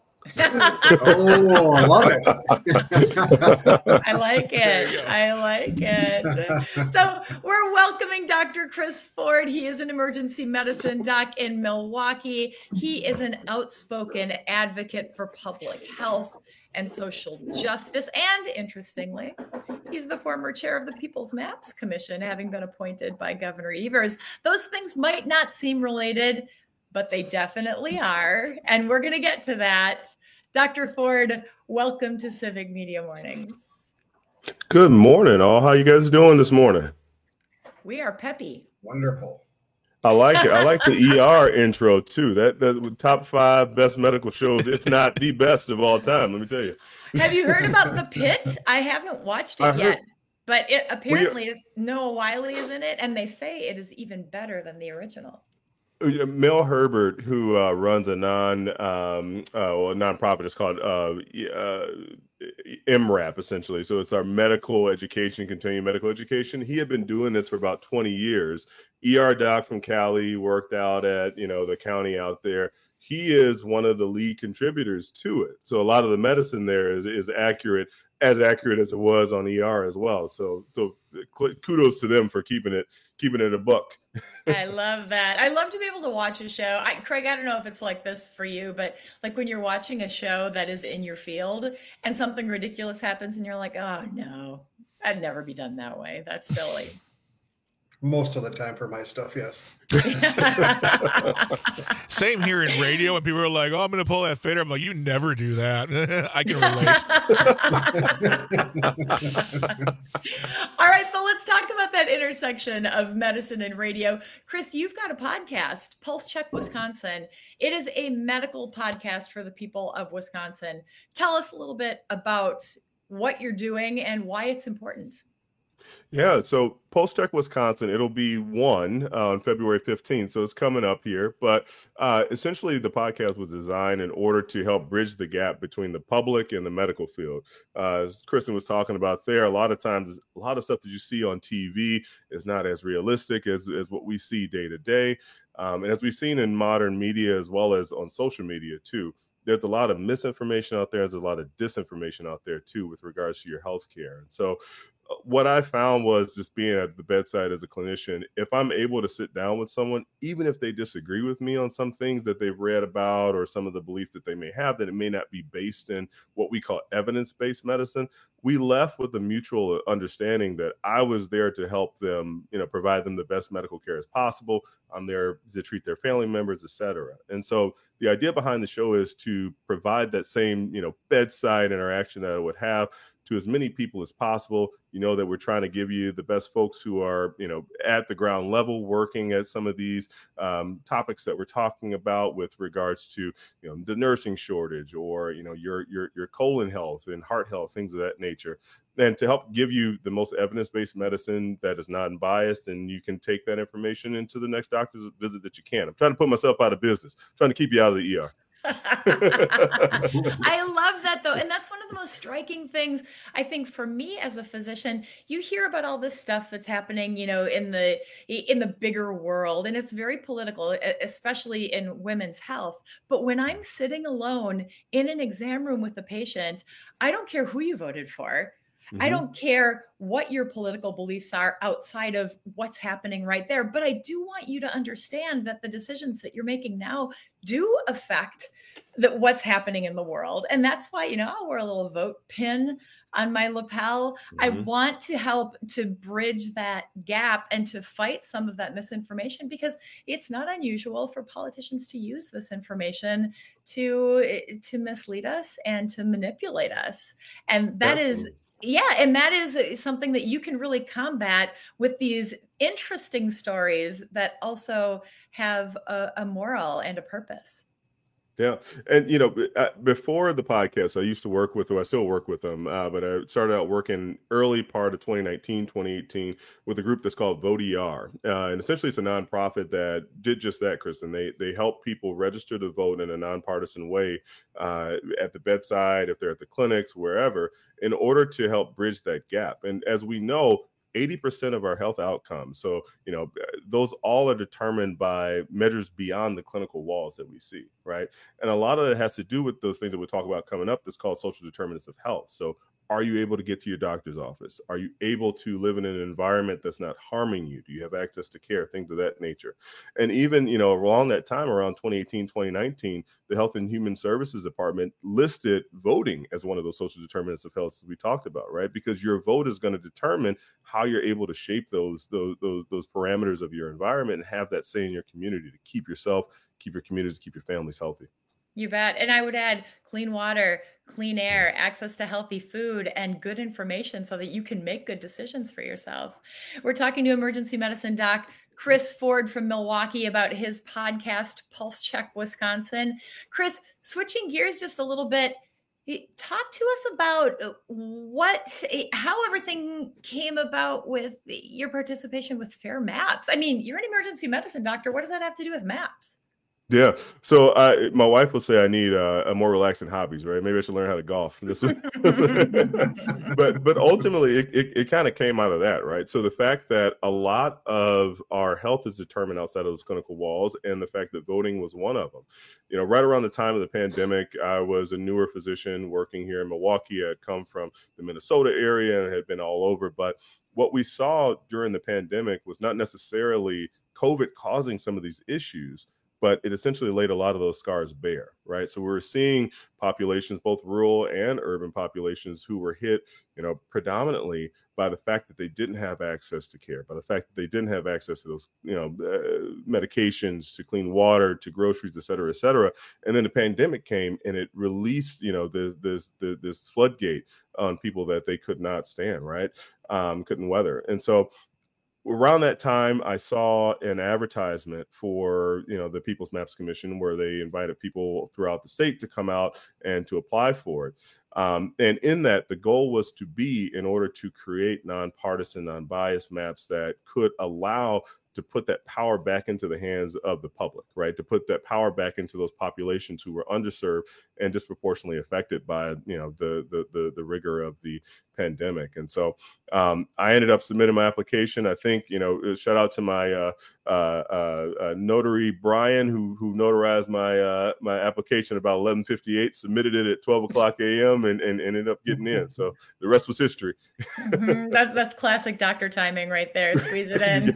Oh, I love it. I like it. I like it. So we're welcoming Doctor Chris Ford. He is an emergency medicine doc in Milwaukee. He is an outspoken advocate for public health and social justice. And interestingly, he's the former chair of the People's Maps Commission, having been appointed by Governor Evers. Those things might not seem related, but they definitely are. And we're going to get to that. Doctor Ford, welcome to Civic Media Mornings. Good morning, all. How you guys doing this morning? We are peppy. Wonderful. I like it. I like the E R intro, too. That, that top five best medical shows, if not the best of all time, let me tell you. Have you heard about The Pit? I haven't watched it I yet. heard- But it, apparently Noah Wiley is in it, and they say it is even better than the original. Mel Herbert, who uh, runs a non um, uh, well, nonprofit, it's called uh, uh, M RAP, essentially. So it's our medical education, continuing medical education. He had been doing this for about twenty years. E R doc from Cali, worked out at you know the county out there. He is one of the lead contributors to it. So a lot of the medicine there is is accurate, as accurate as it was on E R as well. So so kudos to them for keeping it keeping it a buck. I love that. I love to be able to watch a show. I, Craig, I don't know if it's like this for you, but like when you're watching a show that is in your field and something ridiculous happens and you're like, oh no, I'd never be done that way. That's silly. Most of the time for my stuff, yes. Same here in radio, and people are like, "Oh, I'm going to pull that fader." I'm like, "You never do that." I can relate. All right, so let's talk about that intersection of medicine and radio. Chris, you've got a podcast, Pulse Check Wisconsin. It is a medical podcast for the people of Wisconsin. Tell us a little bit about what you're doing and why it's important. Yeah, so Pulse Check Wisconsin, it'll be one uh, on February fifteenth, so it's coming up here. But uh, essentially, the podcast was designed in order to help bridge the gap between the public and the medical field. Uh, as Kristen was talking about there, a lot of times, a lot of stuff that you see on T V is not as realistic as, as what we see day to day. Um, and as we've seen in modern media as well as on social media, too. There's a lot of misinformation out there. There's a lot of disinformation out there, too, with regards to your health care. And so what I found was just being at the bedside as a clinician, if I'm able to sit down with someone, even if they disagree with me on some things that they've read about or some of the beliefs that they may have, that it may not be based in what we call evidence-based medicine, we left with a mutual understanding that I was there to help them, you know, provide them the best medical care as possible. I'm there to treat their family members, et cetera. And so the idea behind the show is to provide that same, you know, bedside interaction that I would have to as many people as possible. You know that we're trying to give you the best folks who are, you know, at the ground level working at some of these um, topics that we're talking about with regards to, you know, the nursing shortage or, you know, your your your colon health and heart health, things of that nature. And to help give you the most evidence-based medicine that is non-biased, and you can take that information into the next doctor's visit that you can. I'm trying to put myself out of business, I'm trying to keep you out of the E R. I love that though. And that's one of the most striking things, I think, for me as a physician. You hear about all this stuff that's happening, you know, in the in the bigger world, and it's very political, especially in women's health. But when I'm sitting alone in an exam room with a patient, I don't care who you voted for. I don't care what your political beliefs are outside of what's happening right there. But I do want you to understand that the decisions that you're making now do affect that what's happening in the world. And that's why, you know, I'll wear a little vote pin on my lapel. Mm-hmm. I want to help to bridge that gap and to fight some of that misinformation, because it's not unusual for politicians to use this information to, to mislead us and to manipulate us. And that Absolutely. is Yeah, and that is something that you can really combat with these interesting stories that also have a, a moral and a purpose. Yeah. And, you know, before the podcast, I used to work with, or I still work with them, uh, but I started out working early part of twenty nineteen, twenty eighteen with a group that's called VoteER. Uh, and essentially it's a nonprofit that did just that, Kristen. They, they help people register to vote in a nonpartisan way uh, at the bedside, if they're at the clinics, wherever, in order to help bridge that gap. And as we know, eighty percent of our health outcomes. So, you know, those all are determined by measures beyond the clinical walls that we see, right? And a lot of it has to do with those things that we'll talk about coming up that's called social determinants of health. So are you able to get to your doctor's office? Are you able to live in an environment that's not harming you? Do you have access to care? Things of that nature. And even, you know, around that time, around twenty eighteen, twenty nineteen, the Health and Human Services Department listed voting as one of those social determinants of health as we talked about, right? Because your vote is going to determine how you're able to shape those, those, those, those parameters of your environment and have that say in your community to keep yourself, keep your communities, keep your families healthy. You bet. And I would add clean water, clean air, access to healthy food, and good information so that you can make good decisions for yourself. We're talking to emergency medicine doc Chris Ford from Milwaukee about his podcast, Pulse Check Wisconsin. Chris, switching gears just a little bit, talk to us about what, how everything came about with your participation with FAIR MAPS. I mean, you're an emergency medicine doctor. What does that have to do with MAPS? Yeah. So I, my wife will say I need uh, a more relaxing hobbies, right? Maybe I should learn how to golf. This was, but but ultimately it, it, it kind of came out of that, right? So the fact that a lot of our health is determined outside of those clinical walls, and the fact that voting was one of them. You know, right around the time of the pandemic, I was a newer physician working here in Milwaukee. I had come from the Minnesota area and had been all over. But what we saw during the pandemic was not necessarily COVID causing some of these issues, but it essentially laid a lot of those scars bare, right? So we were seeing populations, both rural and urban populations, who were hit, you know, predominantly by the fact that they didn't have access to care, by the fact that they didn't have access to those, you know, uh, medications, to clean water, to groceries, et cetera, et cetera. And then the pandemic came and it released, you know, this this this, this floodgate on people that they could not stand, right? Um, couldn't weather. And so around that time, I saw an advertisement for, you know, the People's Maps Commission, where they invited people throughout the state to come out and to apply for it. Um, and in that, the goal was to be in order to create nonpartisan, non-biased maps that could allow to put that power back into the hands of the public, right? To put that power back into those populations who were underserved and disproportionately affected by, you know, the the the, the rigor of the pandemic. And so um, I ended up submitting my application. I think, you know, shout out to my uh, uh, uh, uh, notary Brian, who who notarized my uh, my application about eleven fifty-eight. Submitted it at twelve o'clock a.m. and, and ended up getting in. So the rest was history. Mm-hmm. That's that's classic doctor timing right there. Squeeze it in.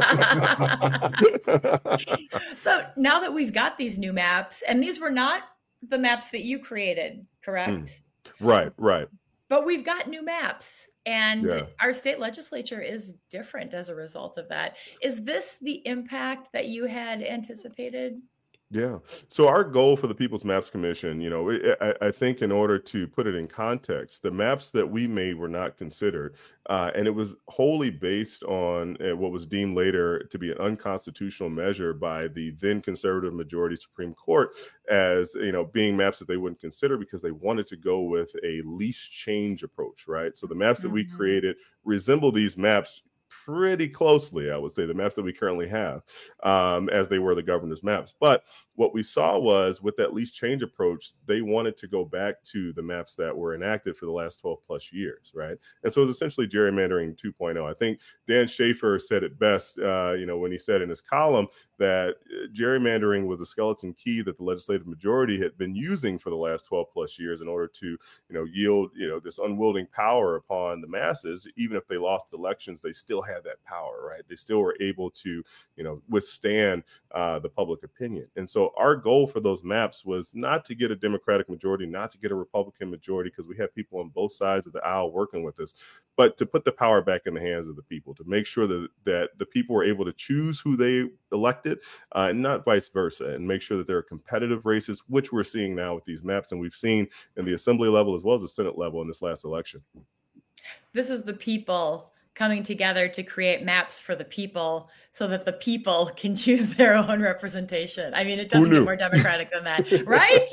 So now that we've got these new maps, and these were not the maps that you created, correct? Mm. Right, right. But we've got new maps, and Yeah. our state legislature is different as a result of that. Is this the impact that you had anticipated? Yeah. So our goal for the People's Maps Commission, you know, I, I think in order to put it in context, the maps that we made were not considered. Uh, and it was wholly based on uh, what was deemed later to be an unconstitutional measure by the then conservative majority Supreme Court as, you know, being maps that they wouldn't consider because they wanted to go with a least change approach, right? So the maps that we created resemble these maps pretty closely, I would say, the maps that we currently have, um, as they were the governor's maps. But what we saw was with that least change approach, they wanted to go back to the maps that were enacted for the last twelve plus years, right? And so it was essentially gerrymandering two point oh. I think Dan Schaefer said it best, uh, you know, when he said in his column that gerrymandering was a skeleton key that the legislative majority had been using for the last twelve plus years in order to, you know, yield, you know, this unwielding power upon the masses. Even if they lost elections, they still had that power, right? They still were able to, you know, withstand uh, the public opinion. And so our goal for those maps was not to get a Democratic majority, not to get a Republican majority, because we have people on both sides of the aisle working with us, but to put the power back in the hands of the people, to make sure that, that the people were able to choose who they elected, uh, and not vice versa, and make sure that there are competitive races, which we're seeing now with these maps, and we've seen in the assembly level as well as the Senate level in this last election. This is the people coming together to create maps for the people so that the people can choose their own representation. I mean, it doesn't get more democratic than that, right?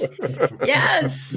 Yes.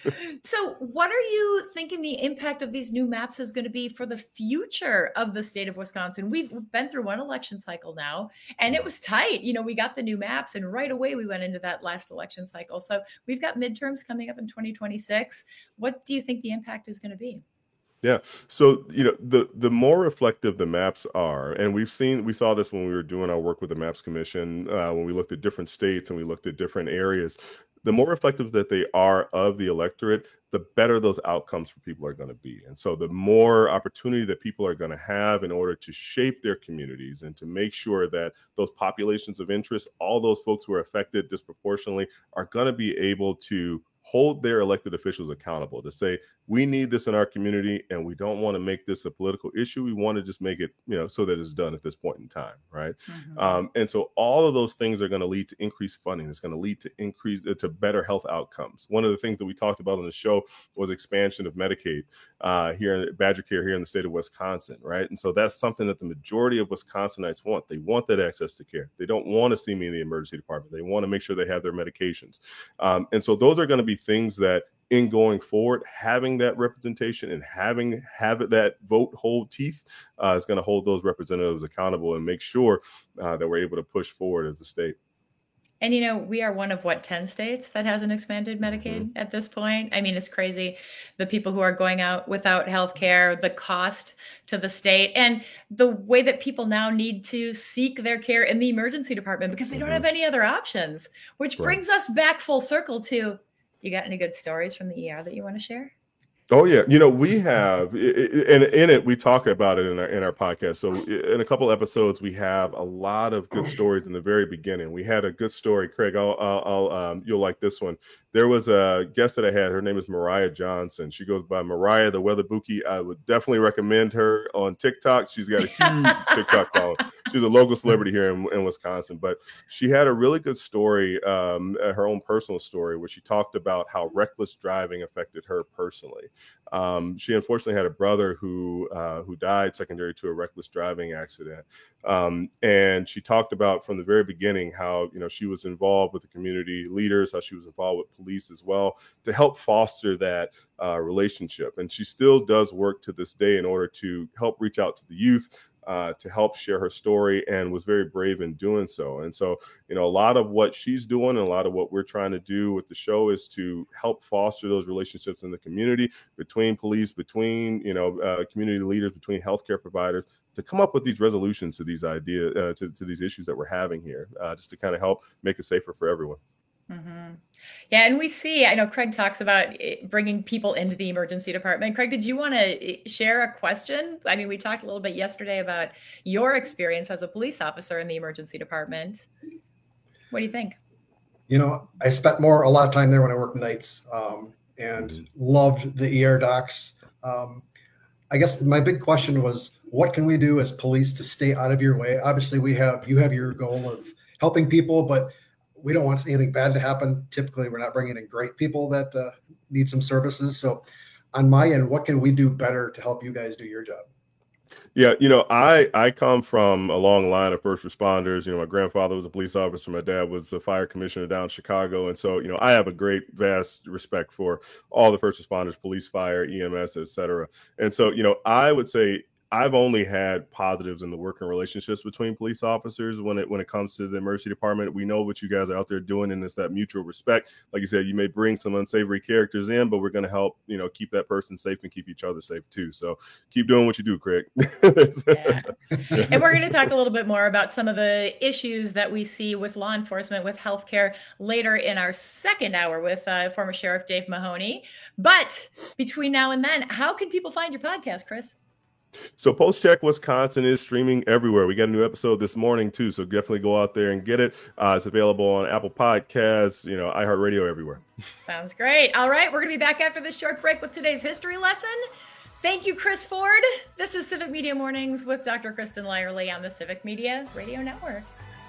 So what are you thinking the impact of these new maps is going to be for the future of the state of Wisconsin? We've been through one election cycle now, and it was tight. You know, we got the new maps, and right away we went into that last election cycle. So we've got midterms coming up in twenty twenty-six. What do you think the impact is going to be? Yeah. So, you know, the the more reflective the maps are, and we've seen, we saw this when we were doing our work with the Maps Commission, uh, when we looked at different states and we looked at different areas, the more reflective that they are of the electorate, the better those outcomes for people are going to be. And so the more opportunity that people are going to have in order to shape their communities and to make sure that those populations of interest, all those folks who are affected disproportionately, are going to be able to hold their elected officials accountable to say, we need this in our community and we don't want to make this a political issue. We want to just make it, you know, so that it's done at this point in time. Right. Mm-hmm. Um, and so all of those things are going to lead to increased funding. It's going to lead to increase uh, to better health outcomes. One of the things that we talked about on the show was expansion of Medicaid uh, here in Badger Care here in the state of Wisconsin. Right. And so that's something that the majority of Wisconsinites want. They want that access to care. They don't want to see me in the emergency department. They want to make sure they have their medications. Um, and so those are going to be things that in going forward, having that representation and having have it, that vote hold teeth uh, is going to hold those representatives accountable and make sure uh, that we're able to push forward as a state. And, you know, we are one of what, ten states that has an expanded Medicaid mm-hmm. at this point. I mean, it's crazy. The people who are going out without health care, the cost to the state, and the way that people now need to seek their care in the emergency department because they mm-hmm. don't have any other options, which right. brings us back full circle to, you got any good stories from the E R that you want to share? Oh, yeah. You know, we have, and in it, we talk about it in our in our podcast. So in a couple episodes, we have a lot of good stories in the very beginning. We had a good story, Craig, I'll, I'll, I'll um, you'll like this one. There was a guest that I had. Her name is Mariah Johnson. She goes by Mariah the Weather Bookie. I would definitely recommend her on TikTok. She's got a huge TikTok following. She's a local celebrity here in, in Wisconsin. But she had a really good story, um, her own personal story, where she talked about how reckless driving affected her personally. Um, she unfortunately had a brother who uh, who died secondary to a reckless driving accident. Um, and she talked about from the very beginning how, you know, she was involved with the community leaders, how she was involved with police as well to help foster that uh, relationship. And she still does work to this day in order to help reach out to the youth, Uh, to help share her story, and was very brave in doing so. And so, you know, a lot of what she's doing and a lot of what we're trying to do with the show is to help foster those relationships in the community between police, between, you know, uh, community leaders, between healthcare providers, to come up with these resolutions to these ideas, uh, to, to these issues that we're having here, uh, just to kind of help make it safer for everyone. Mm-hmm. Yeah, and we see, I know Craig talks about bringing people into the emergency department. Craig, did you want to share a question? I mean, we talked a little bit yesterday about your experience as a police officer in the emergency department. What do you think? You know, I spent more, a lot of time there when I worked nights um, and loved the E R docs. Um, I guess my big question was, what can we do as police to stay out of your way? Obviously, we have, you have your goal of helping people, but we don't want anything bad to happen. Typically, we're not bringing in great people that uh, need some services. So on my end, what can we do better to help you guys do your job? Yeah, you know, I, I come from a long line of first responders. You know, my grandfather was a police officer. My dad was a fire commissioner down in Chicago. And so, you know, I have a great, vast respect for all the first responders, police, fire, E M S, et cetera. And so, you know, I would say I've only had positives in the working relationships between police officers when it when it comes to the emergency department. We know what you guys are out there doing, and it's that mutual respect. Like you said, you may bring some unsavory characters in, but we're going to help, you know, keep that person safe and keep each other safe too. So keep doing what you do, Craig. Yeah. And we're going to talk a little bit more about some of the issues that we see with law enforcement, with healthcare later in our second hour with uh, former Sheriff Dave Mahoney. But between now and then, how can people find your podcast, Chris? So Post Check Wisconsin is streaming everywhere. We got a new episode this morning too, so definitely go out there and get it. Uh, it's available on Apple Podcasts, you know, iHeartRadio, everywhere. Sounds great. All right, we're going to be back after this short break with today's history lesson. Thank you, Chris Ford. This is Civic Media Mornings with Doctor Kristen Lyerly on the Civic Media Radio Network.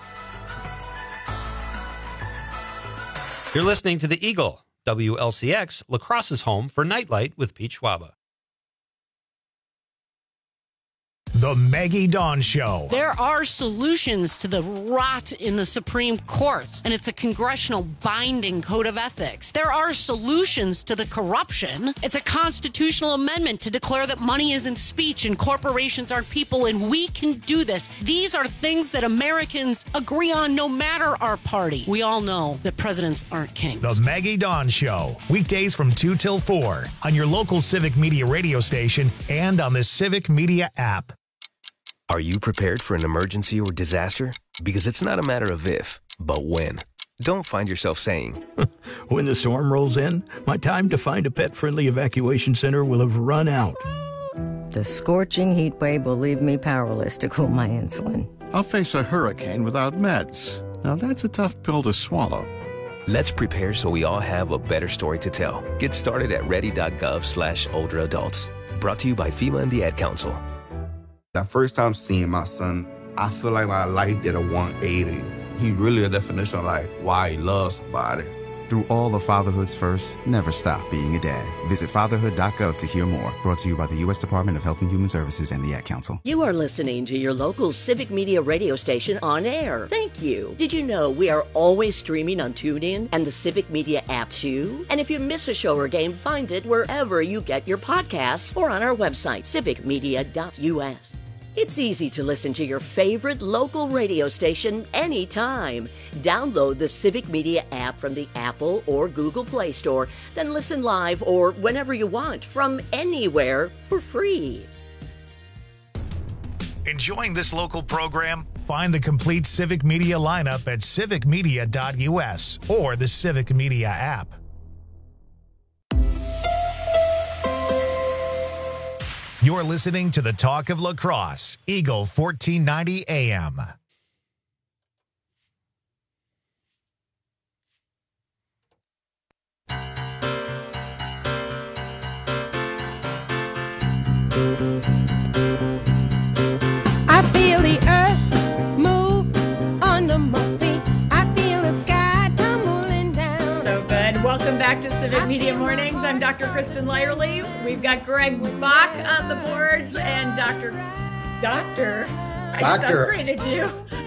You're listening to The Eagle, W L C X, La Crosse's home for Nightlight with Pete Schwaba. The Maggie Dawn Show. There are solutions to the rot in the Supreme Court, and it's a congressional binding code of ethics. There are solutions to the corruption. It's a constitutional amendment to declare that money isn't speech and corporations aren't people, and we can do this. These are things that Americans agree on no matter our party. We all know that presidents aren't kings. The Maggie Dawn Show. Weekdays from two till four on your local Civic Media radio station and on the Civic Media app. Are you prepared for an emergency or disaster? Because it's not a matter of if, but when. Don't find yourself saying, when the storm rolls in, my time to find a pet-friendly evacuation center will have run out. The scorching heat wave will leave me powerless to cool my insulin. I'll face a hurricane without meds. Now that's a tough pill to swallow. Let's prepare so we all have a better story to tell. Get started at ready.gov slash older adults. Brought to you by FEMA and the Ad Council. The first time seeing my son, I feel like my life did a one eighty. He really a definition of like why he loves somebody. Through all of fatherhood's first, never stop being a dad. Visit fatherhood dot gov to hear more. Brought to you by the U S Department of Health and Human Services and the Ad Council. You are listening to your local Civic Media radio station on air. Thank you. Did you know we are always streaming on TuneIn and the Civic Media app too? And if you miss a show or game, find it wherever you get your podcasts or on our website, civic media dot U S. It's easy to listen to your favorite local radio station anytime. Download the Civic Media app from the Apple or Google Play Store, then listen live or whenever you want from anywhere for free. Enjoying this local program? Find the complete Civic Media lineup at civic media dot U S or the Civic Media app. You're listening to the Talk of La Crosse, Eagle fourteen ninety A M. I feel the earth move under my feet. I feel the sky tumbling down. So good. Welcome back to Civic Media Mornings. I'm Doctor Kristen Lyerly. We've got Greg Bach on the boards and Doctor Doctor I just Doctor. upgraded you.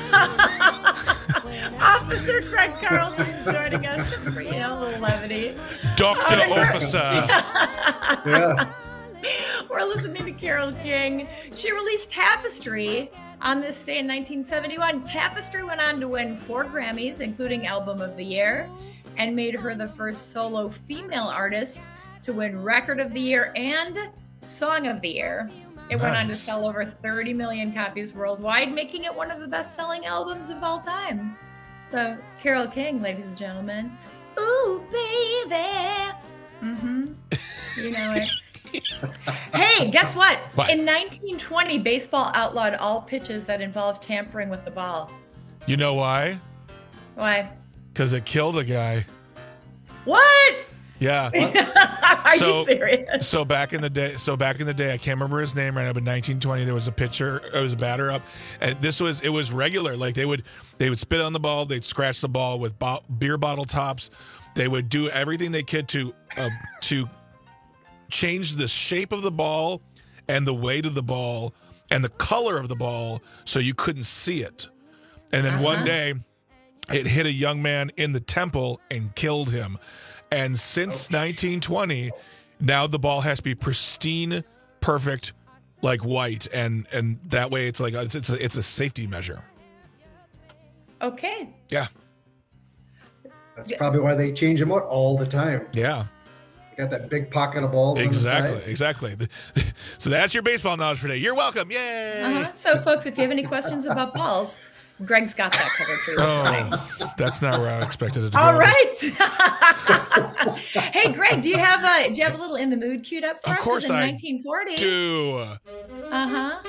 Officer Craig Carlson is joining us just for, you know, a little levity. Doctor All right. Officer. Yeah. We're listening to Carole King. She released Tapestry on this day in nineteen seventy-one. Tapestry went on to win four Grammys, including Album of the Year, and made her the first solo female artist to win Record of the Year and Song of the Year. It nice. went on to sell over thirty million copies worldwide, making it one of the best-selling albums of all time. So, Carole King, ladies and gentlemen. Ooh, baby. Mm-hmm. You know it. Hey, guess what? what? In nineteen twenty, baseball outlawed all pitches that involved tampering with the ball. You know why? Why? Because it killed a guy. What? Yeah. Are so, you serious? So back in the day, so back in the day, I can't remember his name right now, but nineteen twenty, there was a pitcher, it was a batter up, and this was it was regular. Like they would they would spit on the ball, they'd scratch the ball with bo- beer bottle tops, they would do everything they could to uh, to change the shape of the ball and the weight of the ball and the color of the ball so you couldn't see it. And then uh-huh. one day, it hit a young man in the temple and killed him. And since oh. nineteen twenty, now the ball has to be pristine, perfect, like white, and and that way it's like it's it's a, it's a safety measure. Okay. Yeah. That's probably why they change them out all the time. Yeah. You got that big pocket of balls. Exactly. On the side. Exactly. So that's your baseball knowledge for today. You're welcome. Yay. Uh-huh. So, folks, if you have any questions about balls, Greg's got that covered for you this morning. Oh, that's not where I expected it to All go. right. Hey, Greg, do you have a do you have a little in the mood queued up for of us? Course in I nineteen forty. do. Uh-huh.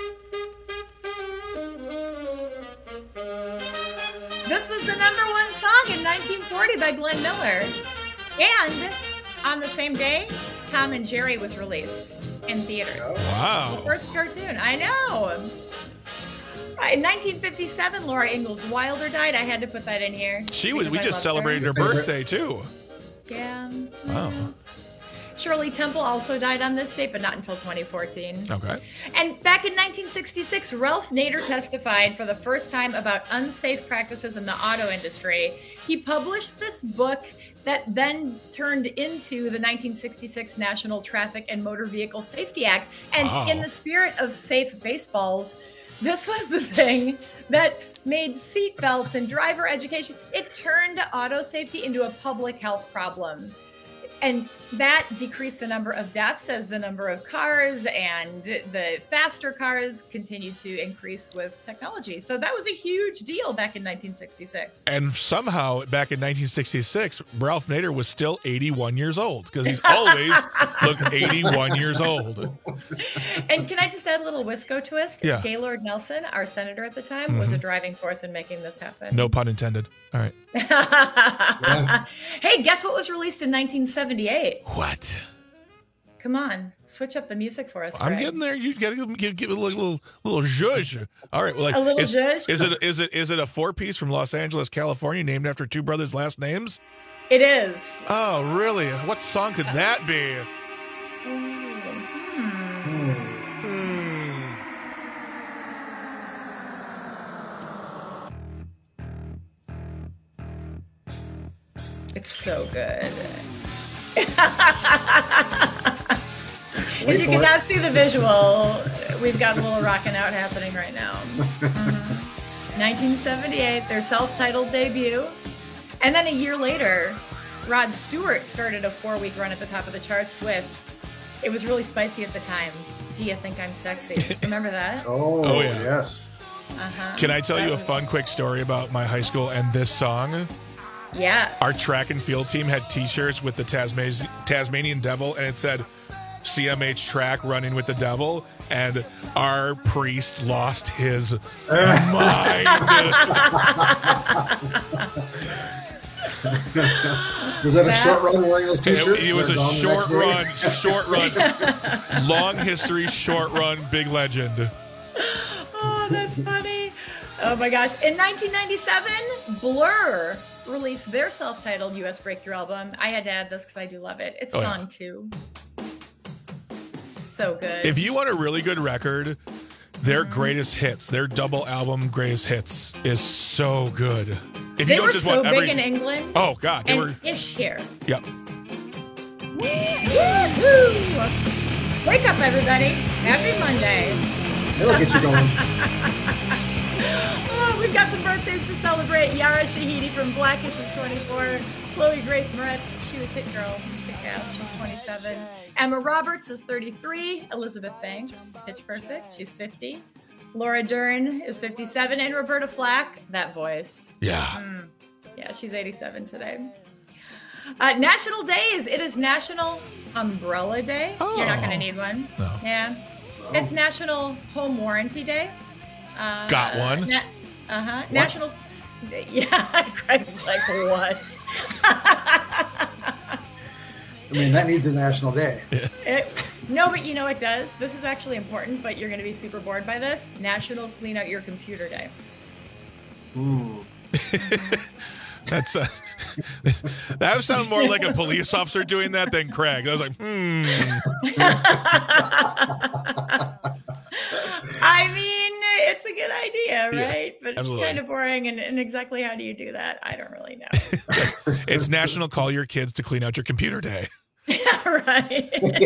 This was the number one song in nineteen forty by Glenn Miller. And on the same day, Tom and Jerry was released in theaters. Wow. The first cartoon. I know. Right, in nineteen fifty-seven, Laura Ingalls Wilder died. I had to put that in here. She was. We I just loved celebrated her, her birthday too. Yeah. Wow. Shirley Temple also died on this date, but not until twenty fourteen. Okay. And back in nineteen sixty-six, Ralph Nader testified for the first time about unsafe practices in the auto industry. He published this book that then turned into the nineteen sixty-six National Traffic and Motor Vehicle Safety Act. And Wow. in the spirit of safe baseballs, this was the thing that made seat belts and driver education. It turned auto safety into a public health problem. And that decreased the number of deaths as the number of cars and the faster cars continued to increase with technology. So that was a huge deal back in nineteen sixty-six. And somehow, back in nineteen sixty-six, Ralph Nader was still eighty-one years old because he's always looked eighty-one years old. And can I just add a little Wisco twist? Yeah. Gaylord Nelson, our senator at the time, was a Mhm. driving force in making this happen. No pun intended. All right. Hey, guess what was released in nineteen seventy-eight? What? Come on, switch up the music for us. I'm Greg. getting there. You got to give, give, give it a little, little, little zhuzh. All right. Well, like, A little is, zhuzh? Is it, is it, is it a four piece from Los Angeles, California, named after two brothers' last names? It is. Oh, really? What song could that be? It's so good. Wait If you for cannot it. see the visual, we've got a little rocking out happening right now. Mhm. nineteen seventy-eight, their self-titled debut. And then a year later, Rod Stewart started a four-week run at the top of the charts with, it was really spicy at the time, Do You Think I'm Sexy? Remember that? Oh, Oh, yeah. yes. Uh-huh. Can I tell That you a was- fun, quick story about my high school and this song? Yes. Our track and field team had T-shirts with the Tasma- Tasmanian Devil, and it said C M H track running with the devil, and our priest lost his mind. Was that a short run wearing those It, t-shirts? it was They're a gone the short next day? run, short run, long history, short run, big legend. Oh, that's funny. Oh my gosh. In nineteen ninety-seven, Blur released their self-titled U S breakthrough album. I had to add this because I do love it. It's Oh, yeah. song two. So good. If you want a really good record, their greatest hits, their double album greatest hits is so good. If they you don't were just so want every big in England. Oh God, they and were ish here. Yep. Woo-hoo! Wake up, everybody. Happy Monday. It'll get you going. Oh, we've got some birthdays to celebrate. Yara Shahidi from Blackish is twenty-four. Chloe Grace Moretz, she was Hit Girl, Kick-Ass, she's twenty-seven. Emma Roberts is thirty-three. Elizabeth Banks, Pitch Perfect, she's fifty. Laura Dern is fifty-seven. And Roberta Flack, that voice. Yeah. Mm. Yeah, she's eighty-seven today. Uh, National Days. It is National Umbrella Day. You're not going to need one. No. Yeah. It's National Home Warranty Day. Uh, Got one. Na- uh-huh. National. Yeah, Greg's like, what? I mean, that needs a national day. It, no, but you know it does. This is actually important, but you're going to be super bored by this. National Clean Out Your Computer Day. Ooh. That's uh, that would sound more like a police officer doing that than Craig. I was like, hmm. I mean, it's a good idea, Yeah, right? But absolutely. it's kind of boring. And, and exactly how do you do that? I don't really know. It's National Call Your Kids to Clean Out Your Computer Day. Right.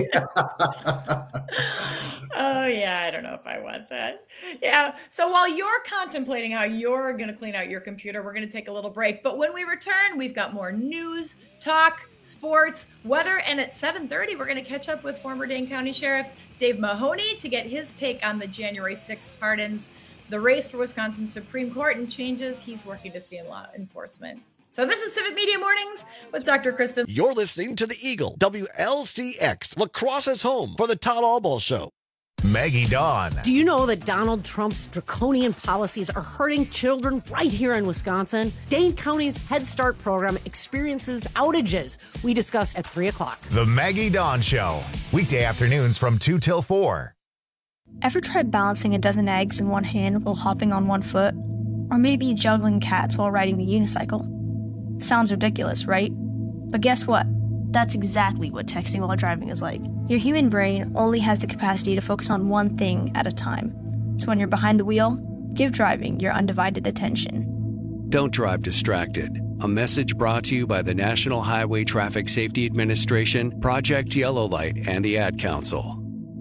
Oh, yeah. I don't know if I want that. Yeah. So while you're contemplating how you're going to clean out your computer, we're going to take a little break. But when we return, we've got more news, talk, sports, weather. And at seven thirty, we're going to catch up with former Dane County Sheriff Dave Mahoney to get his take on the January sixth pardons, the race for Wisconsin Supreme Court, and changes he's working to see in law enforcement. So this is Civic Media Mornings with Doctor Kristen. You're listening to the Eagle, W L C X, lacrosse's home for the Todd Albaugh Show. Maggie Dawn. Do you know that Donald Trump's draconian policies are hurting children right here in Wisconsin? Dane County's Head Start program experiences outages. We discuss at three o'clock. The Maggie Dawn Show. Weekday afternoons from two till four. Ever tried balancing a dozen eggs in one hand while hopping on one foot? Or maybe juggling cats while riding the unicycle? Sounds ridiculous, right? But guess what? That's exactly what texting while driving is like. Your human brain only has the capacity to focus on one thing at a time. So when you're behind the wheel, give driving your undivided attention. Don't drive distracted. A message brought to you by the National Highway Traffic Safety Administration, Project Yellow Light, and the Ad Council.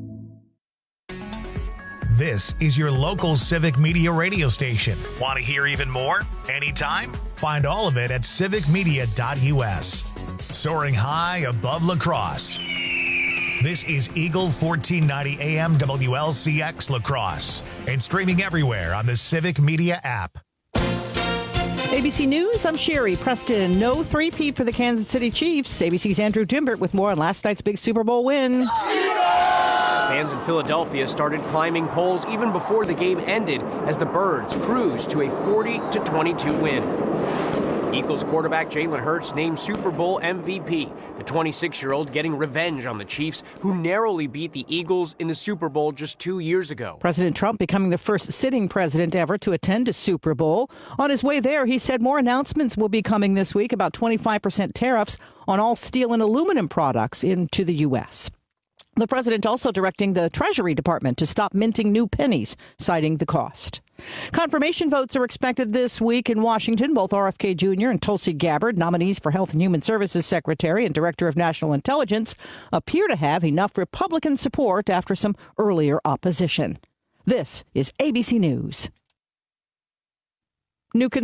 This is your local Civic Media radio station. Want to hear even more? Anytime? Find all of it at civic media dot u s. Soaring high above La Crosse. This is Eagle fourteen ninety A M W L C X La Crosse and streaming everywhere on the Civic Media app. A B C News, I'm Sherry Preston. No three-peat for the Kansas City Chiefs. A B C's Andrew Dimbert with more on last night's big Super Bowl win. Fans in Philadelphia started climbing poles even before the game ended as the Birds cruised to a forty to twenty-two win. Eagles quarterback Jalen Hurts named Super Bowl M V P, the twenty-six-year-old getting revenge on the Chiefs, who narrowly beat the Eagles in the Super Bowl just two years ago. President Trump becoming the first sitting president ever to attend a Super Bowl. On his way there, he said more announcements will be coming this week about twenty-five percent tariffs on all steel and aluminum products into the U S. The president also directing the Treasury Department to stop minting new pennies, citing the cost. Confirmation votes are expected this week in Washington. Both R F K Junior and Tulsi Gabbard, nominees for Health and Human Services Secretary and Director of National Intelligence, appear to have enough Republican support after some earlier opposition. This is A B C News. New